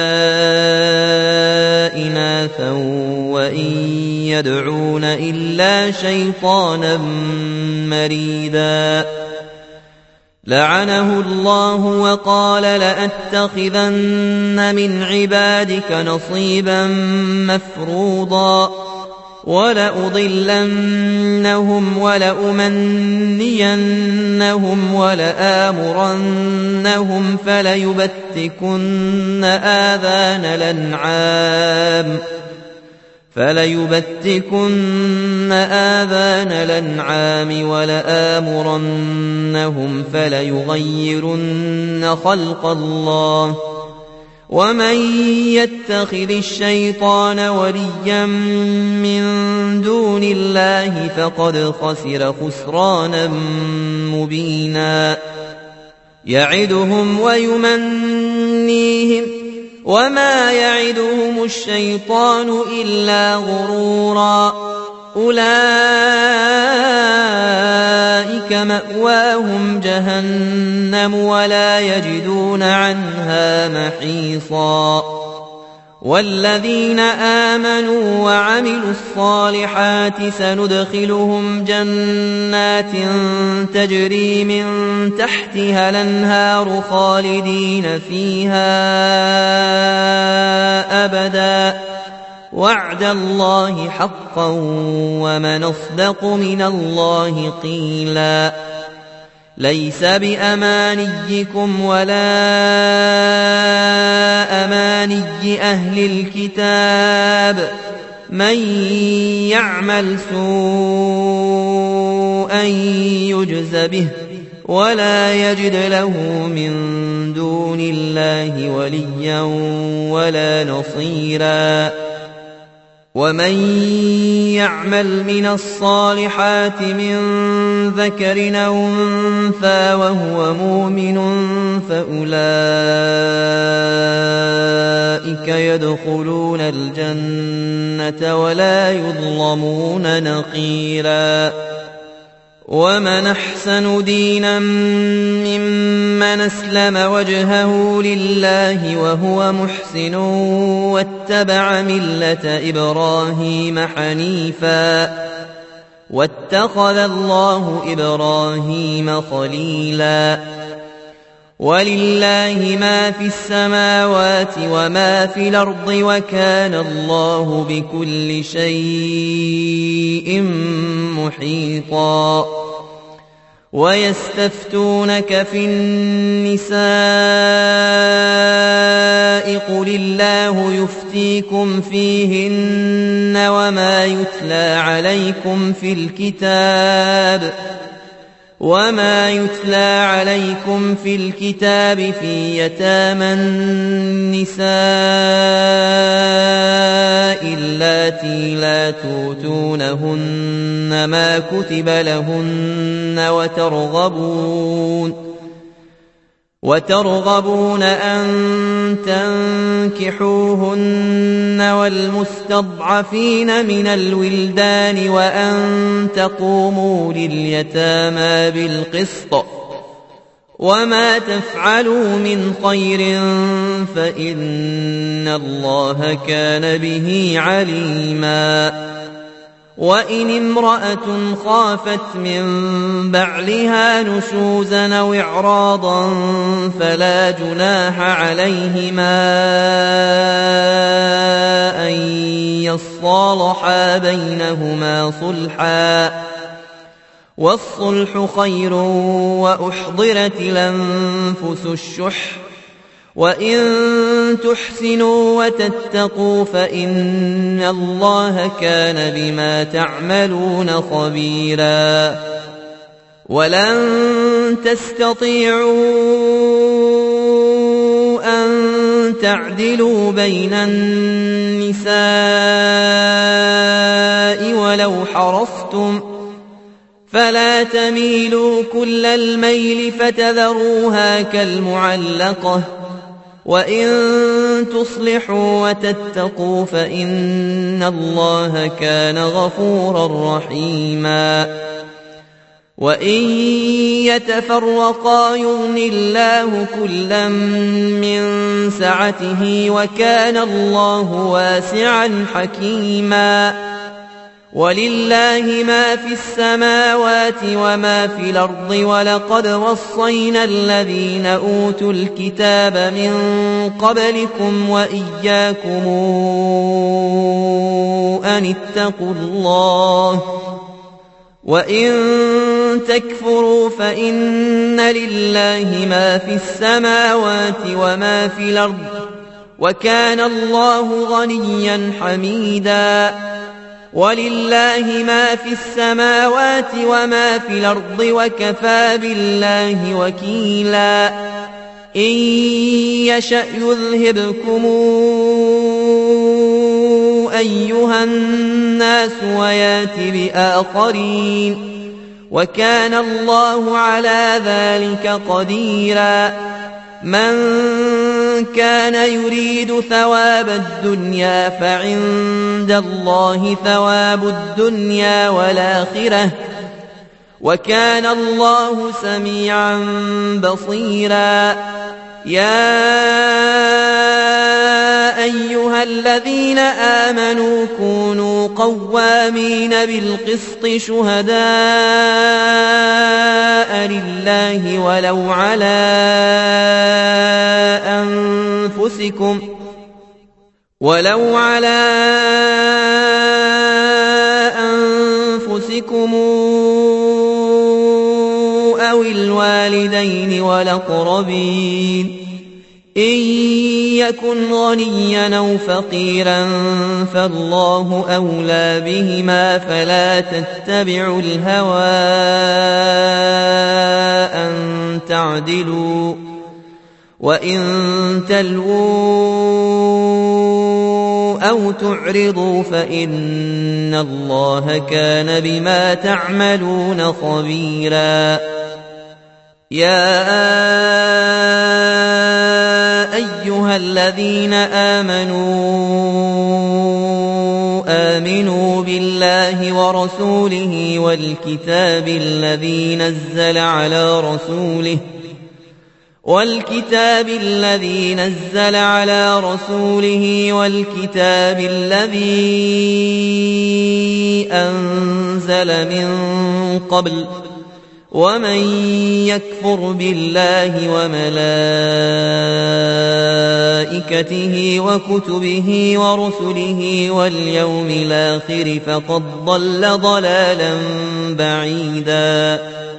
إناثا وإن يدعون إلا شيطانا مريدا. لعنه الله وقال لأتخذن من عبادك نصيبا مفروضا ولأضلنهم ولأمنينهم ولآمرنهم فليبتكن آذان الأنعام فليبتكن آذان الأنعام ولآمرنهم فليغيرن خلق الله. ومن يتخذ الشيطان وليا من دون الله فقد خسر خسرانا مبينا. يعدهم ويمنيهم وما يعدهم الشيطان إلا غرورا. أولئك مأواهم جهنم ولا يجدون عنها محيصا. والذين آمنوا وعملوا الصالحات سندخلهم جنات تجري من تحتها الأنهار خالدين فيها أبدا وعد الله حقا ومن أصدق من الله قيلا. ليس بأمانيكم ولا أماني أهل الكتاب من يعمل سوءا يجز به ولا يجد له من دون الله وليا ولا نصيرا. ومن يعمل من الصالحات من ذكر أو أنثى وهو مؤمن فأولئك يدخلون الجنة ولا يظلمون نقيرا. ومن أحسن دينا ممن أسلم وجهه لله وهو محسن واتبع ملة إبراهيم حنيفا واتخذ الله إبراهيم خليلا ولله ما في السماوات وما في الأرض وكان الله بكل شيء محيطا ويستفتونك في النساء قل الله يفتيكم فيهن وما يتلى عليكم في الكتاب وما يتلى عليكم في الكتاب في يتامى النساء اللاتي لا توتونهن ما كتب لهن وترغبون وترغبون أن تنكحوهن والمستضعفين من الولدان وأن تقوموا لليتامى بالقسط وما تفعلوا من خير فإن الله كان به عليما وإن امرأة خافت من بعلها نشوزا أو إعراضا فلا جناح عليهما أن يصالحا بينهما صلحا والصلح خير وأحضرت الأنفس الشح وإن تحسنوا وتتقوا فإن الله كان بما تعملون خبيرا ولن تستطيعوا أن تعدلوا بين النساء ولو حرصتم فلا تميلوا كل الميل فتذروها كالمعلقة وإن تصلحوا وتتقوا فإن الله كان غفورا رحيما وإن يتفرقا يغن الله كلا من سعته وكان الله واسعا حكيما ولله ما في السماوات وما في الأرض ولقد وصينا الذين أوتوا الكتاب من قبلكم وإياكم أن اتقوا الله وإن تكفروا فإن لله ما في السماوات وما في الأرض وكان الله غنيا حميدا ولله ما في السماوات وما في الأرض وكفى بالله وكيلا إن يشأ يذهبكم أيها الناس ويات بآخرين وكان الله على ذلك قديرا من كان يريد ثواب الدنيا فعند الله ثواب الدنيا والآخرة وكان الله سميعا بصيرا يا أيها الذين آمنوا كونوا قوامين بالقسط شهداء لله ولو على أنفسكم ولو على أنفسكم أو الوالدين والأقربين إن يكن غنيا أو فقيرا فالله أولى بهما فلا تتبعوا الهوى أن تعدلوا وإن تلووا أو تعرضوا فإن الله كان بما تعملون خبيرا يا أيها الذين آمنوا آمنوا بالله ورسوله والكتاب الذي نزل على رسوله والكتاب الذي نزل على رسوله والكتاب الذي أنزل من قبل ومن يكفر بالله وملائكته وكتبه ورسله واليوم الآخر فقد ضل ضلالا بعيدا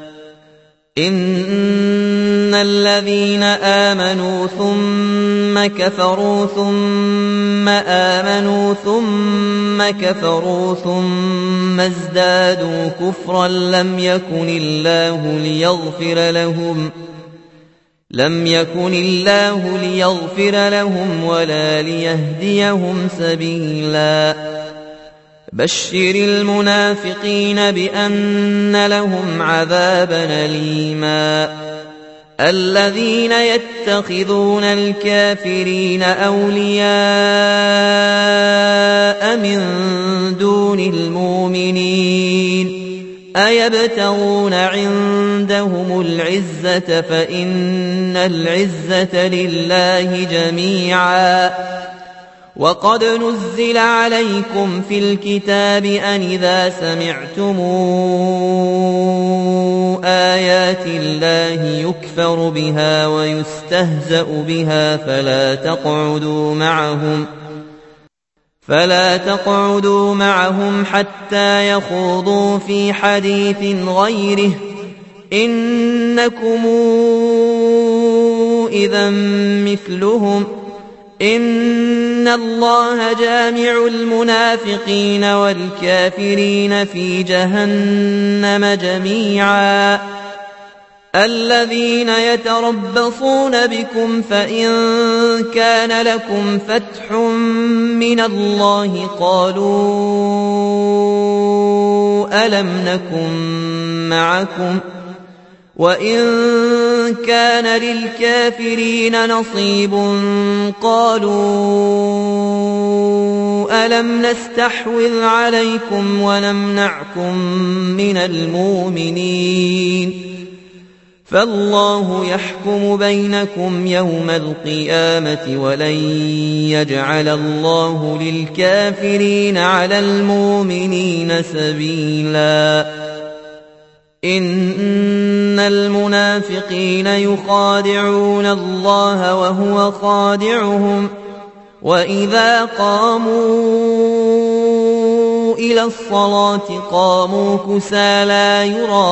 إن الذين آمنوا ثم كفروا ثم آمنوا ثم كفروا ثم ازدادوا كفرا لم يكن الله ليغفر لهم لم يكن الله ليغفر لهم ولا ليهديهم سبيلا بشر المنافقين بأن لهم عذابا أليما الذين يتخذون الكافرين أولياء من دون المؤمنين أيبتغون عندهم العزة فإن العزة لله جميعا وقد نزل عليكم في الكتاب أن إذا سمعتم آيات الله يكفر بها ويستهزأ بها فلا تقعدوا معهم فلا تقعدوا معهم حتى يخوضوا في حديث غيره إنكم إذا مثلهم إن الله جامع المنافقين والكافرين في جهنم جميعا الذين يتربصون بكم فإن كان لكم فتح من الله قالوا ألم نكن معكم وإن كان للكافرين نصيب قالوا ألم نستحوذ عليكم ونمنعكم من المؤمنين فالله يحكم بينكم يوم القيامة ولن يجعل الله للكافرين على المؤمنين سبيلا إن المنافقين يخادعون الله وهو خادعهم وإذا قاموا إلى الصلاة قاموا كسالى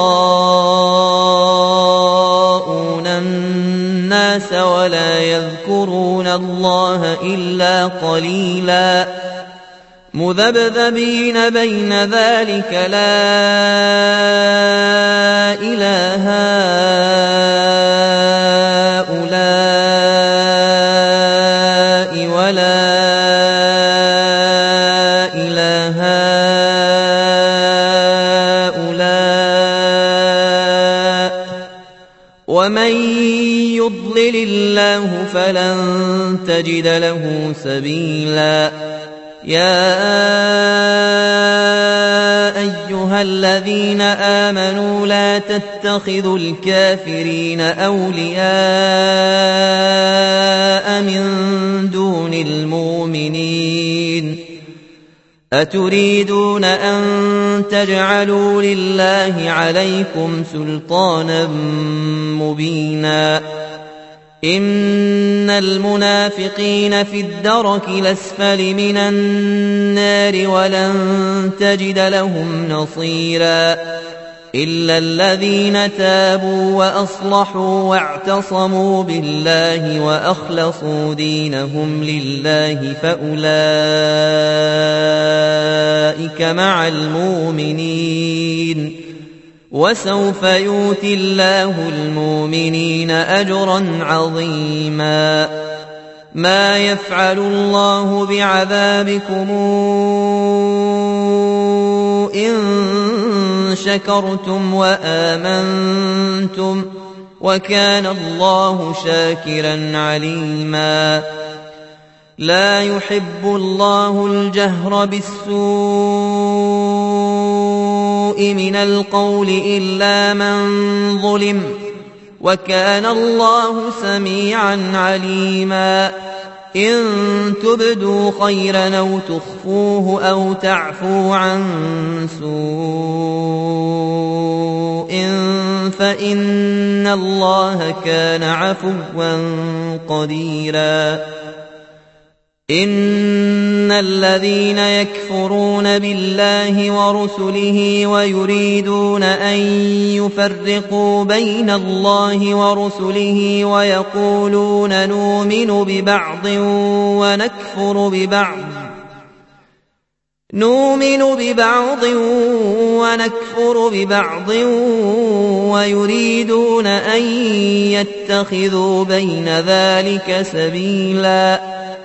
يراءون الناس ولا يذكرون الله إلا قليلا مذبذبين بين ذلك لا إله هؤلاء ولا إله هؤلاء ومن يضلل الله فلن تجد له سبيلا يا أيها الذين آمنوا لا تتخذوا الكافرين أولياء من دون المؤمنين أتريدون أن تجعلوا لله عليكم سلطانا مبينا إن المنافقين في الدرك الأسفل من النار ولن تجد لهم نصيرا إلا الذين تابوا وأصلحوا واعتصموا بالله وأخلصوا دينهم لله فأولئك مع المؤمنين وسوف يؤتي الله المؤمنين أجرا عظيما ما يفعل الله بعذابكم إن شكرتم وآمنتم وكان الله شاكرا عليما لا يحب الله الجهر بالسوء من القول إلا من ظلم وكان الله سميعا عليما إن تبدوا خيرا أو تخفوه أو تعفوا عن سوء فإن الله كان عفوا قديرا إن الذين يكفرون بالله ورسله ويريدون أن يفرقوا بين الله ورسله ويقولون نؤمن ببعض ونكفر ببعض نؤمن ببعض ونكفر ببعض ويريدون أن يتخذوا بين ذلك سبيلا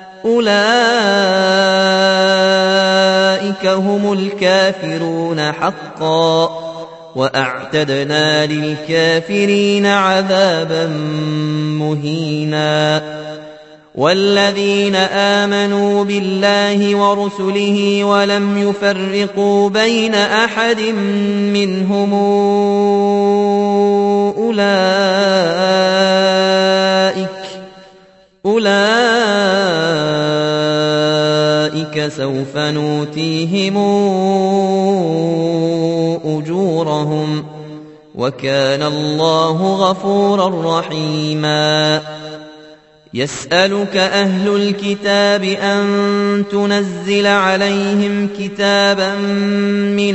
أولئك هم الكافرون حقا وأعتدنا للكافرين عذابا مهينا والذين آمنوا بالله ورسله ولم يفرقوا بين أحد منهم أولئك أولئك سوف نؤتيهم أجورهم وكان الله غفورا رحيما يسألك أهل الكتاب أن تنزل عليهم كتابا من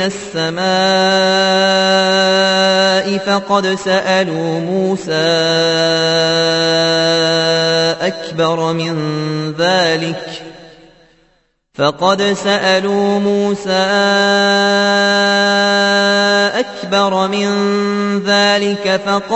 السماء فقد سألوا موسى أكبر من ذلك فقد سألوا موسى أكبر من ذلك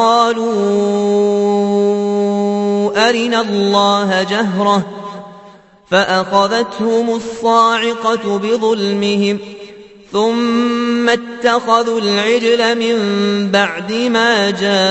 فقالوا أرنا الله جهرة فأخذتهم الصاعقة بظلمهم ثم اتخذوا العجل من بعد ما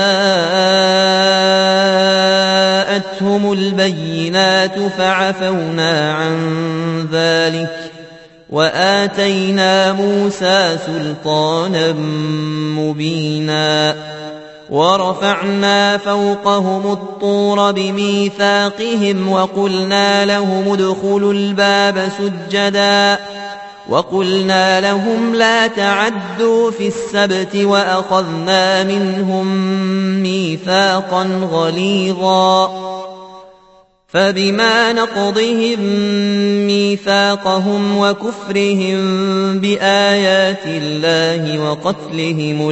جاءتهم البينات فعفونا عن ذلك وآتينا موسى سلطانا مبينا ورفعنا فوقهم الطور بميثاقهم وقلنا لهم ادخلوا الباب سجدا وقلنا لهم لا تعدوا في السبت وأخذنا منهم ميثاقا غليظا فبما نقضهم ميثاقهم وكفرهم بآيات الله وقتلهم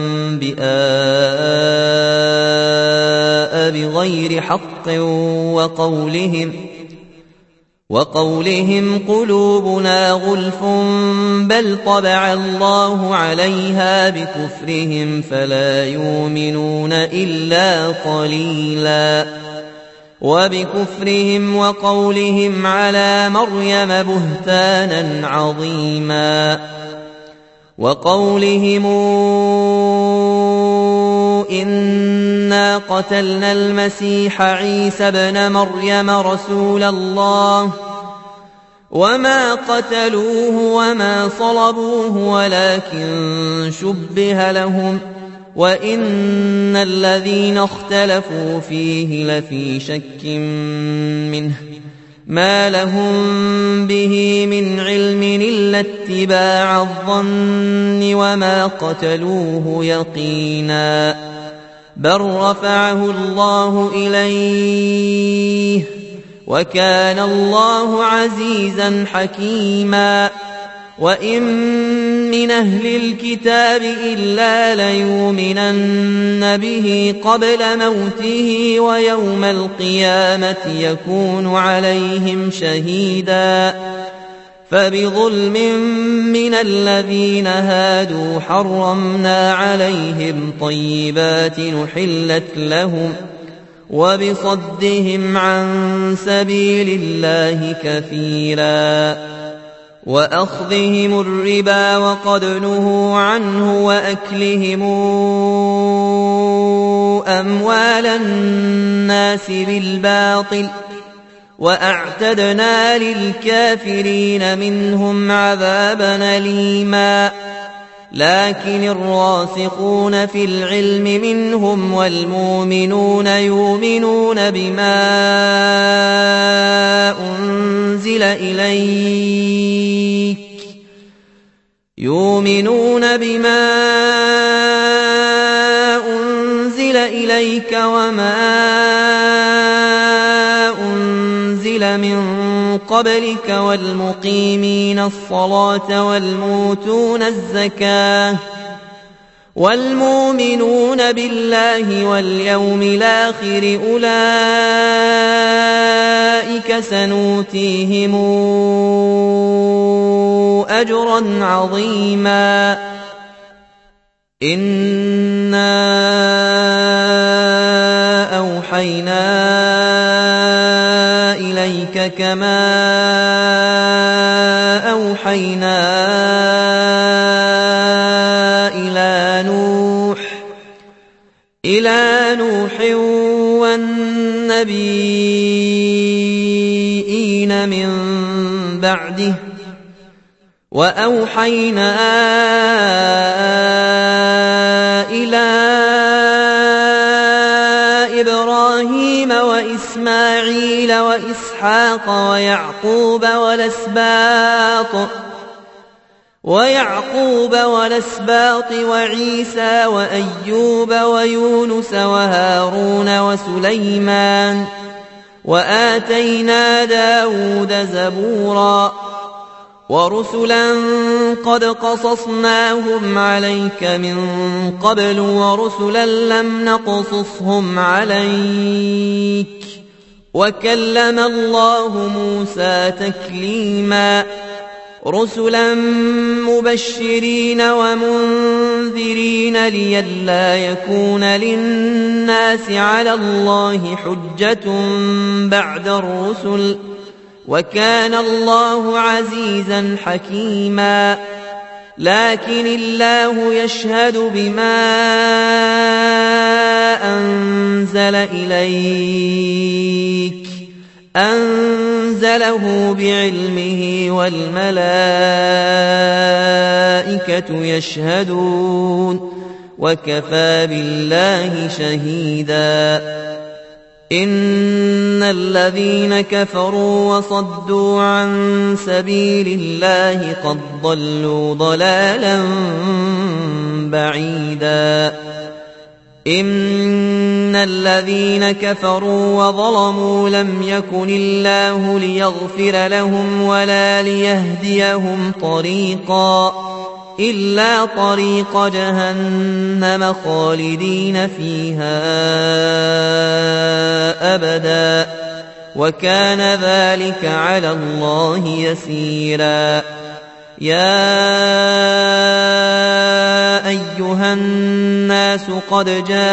الأنبياء بغير حق وقولهم وقولهم قلوبنا غلف بل طبع الله عليها بكفرهم فلا يؤمنون إلا قليلا وبكفرهم وقولهم على مريم بهتانا عظيما وقولهم إنا قتلنا المسيح عيسى ابن مريم رسول الله وما قتلوه وما صلبوه ولكن شبه لهم وإن الذين اختلفوا فيه لفي شك منه ما لهم به من علم إلا اتباع الظن وما قتلوه يقينا بل رفعه الله إليه وكان الله عزيزا حكيما وإن من أهل الكتاب إلا ليؤمنن به قبل موته ويوم القيامة يكون عليهم شهيدا فبظلم من الذين هادوا حرمنا عليهم طيبات نحلت لهم وبصدهم عن سبيل الله كثيرا وأخذهم الربا وقد نهوا عنه وأكلهم أموال الناس بالباطل وأعتدنا للكافرين منهم عذابا أليما لكن الراسخون في العلم منهم والمؤمنون يؤمنون بما أنزل إليك يؤمنون بما أنزل إليك وما أنزل من قبلك والمقيمين الصلاة والموتون الزكاة والمؤمنون بالله واليوم الآخر أولئك سنؤتيهم أجرا عظيما إنا أوحينا إليك كما أوحينا إلى نوح إلى نوح والنبيين من بعده وأوحينا إلى إبراهيم وإسماعيل وإسحاق ويعقوب والأسباط ويعقوب والأسباط وعيسى وأيوب ويونس وهارون وسليمان وآتينا داود زبورا ورسلا قد قصصناهم عليك من قبل ورسلا لم نقصصهم عليك وكلم الله موسى تكليما رسلا مبشرين ومنذرين لئلا يكون للناس على الله حجة بعد الرسل وكان الله عزيزا حكيما لكن الله يشهد بما أنزل إليك أنزله بعلمه والملائكة يشهدون وكفى بالله شهيدا إن الذين كفروا وصدوا عن سبيل الله قد ضلوا ضلالا بعيدا إن الذين كفروا وظلموا لم يكن الله ليغفر لهم ولا ليهديهم طريقا إلا طريق جهنم خالدين فيها أبدا وكان ذلك على الله يسيرا يا أيها الناس قد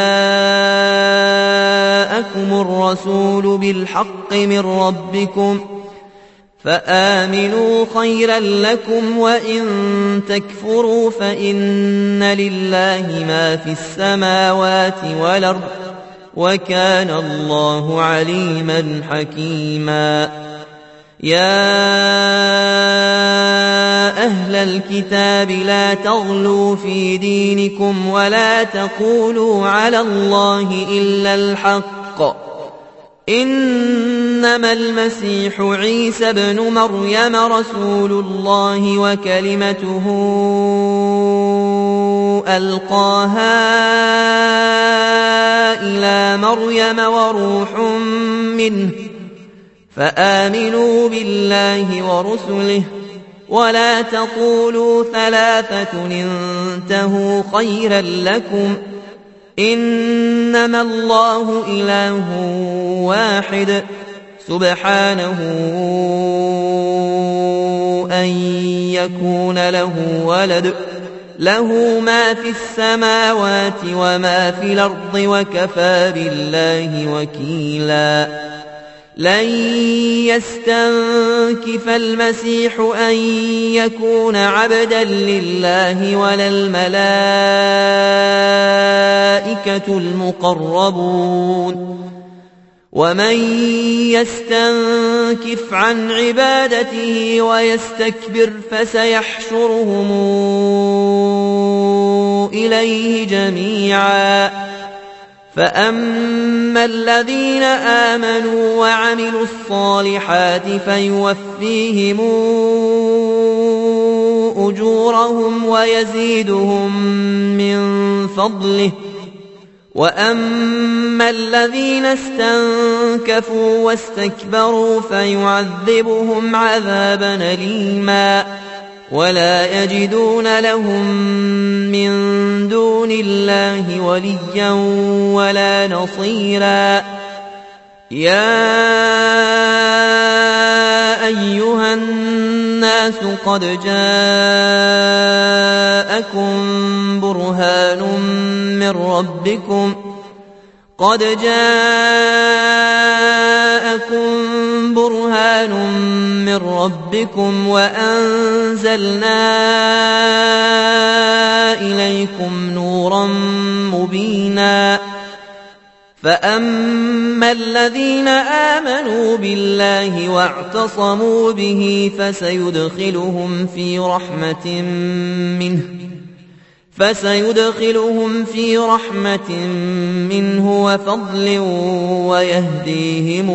جاءكم الرسول بالحق من ربكم فآمنوا خيرا لكم وإن تكفروا فإن لله ما في السماوات والأرض وكان الله عليما حكيما يا أهل الكتاب لا تغلوا في دينكم ولا تقولوا على الله إلا الحق إنما المسيح عيسى بن مريم رسول الله وكلمته ألقاها إلى مريم وروح منه فآمنوا بالله ورسله ولا تقولوا ثلاثة انتهوا خيرا لكم إنما الله إله واحد سبحانه أن يكون له ولد له ما في السماوات وما في الأرض وكفى بالله وكيلا لن يستنكف المسيح أن يكون عبدا لله ولا الملائكة المقربون ومن يستنكف عن عبادته ويستكبر فسيحشرهم إليه جميعا فأما الذين آمنوا وعملوا الصالحات فيوفيهم أجورهم ويزيدهم من فضله وأما الذين استنكفوا واستكبروا فيعذبهم عذابا أليما ولا يجدون لهم من دون الله وليا ولا نصيرا يا أيها الناس قد جاءكم برهان من ربكم قد جاءكم برهان من ربكم وأنزلنا إليكم نورا مبينا فأما الذين آمنوا بالله واعتصموا به فسيدخلهم في رحمة منه فسيدخلهم في رحمة منه وفضل ويهديهم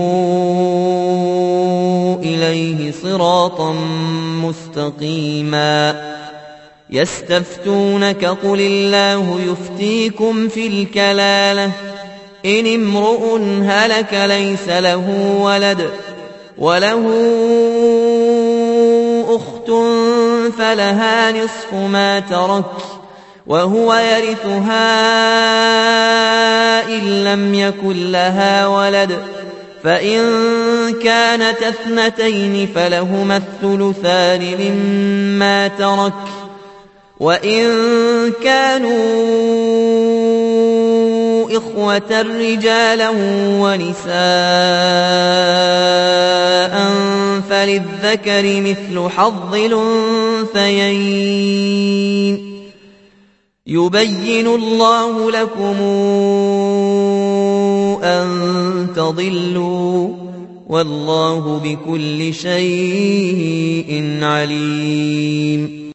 إليه صراطا مستقيما يستفتونك قل الله يفتيكم في الكلالة إن امرؤ هلك ليس له ولد وله أخت فلها نصف ما ترك وهو يرثها إن لم يكن لها ولد فإن كانت اثنتين فلهما الثلثان مما ترك وإن كانوا إخوة رجالا ونساء فللذكر مثل حظ الأنثيين يبين الله لكم أن تضلوا والله بكل شيء عليم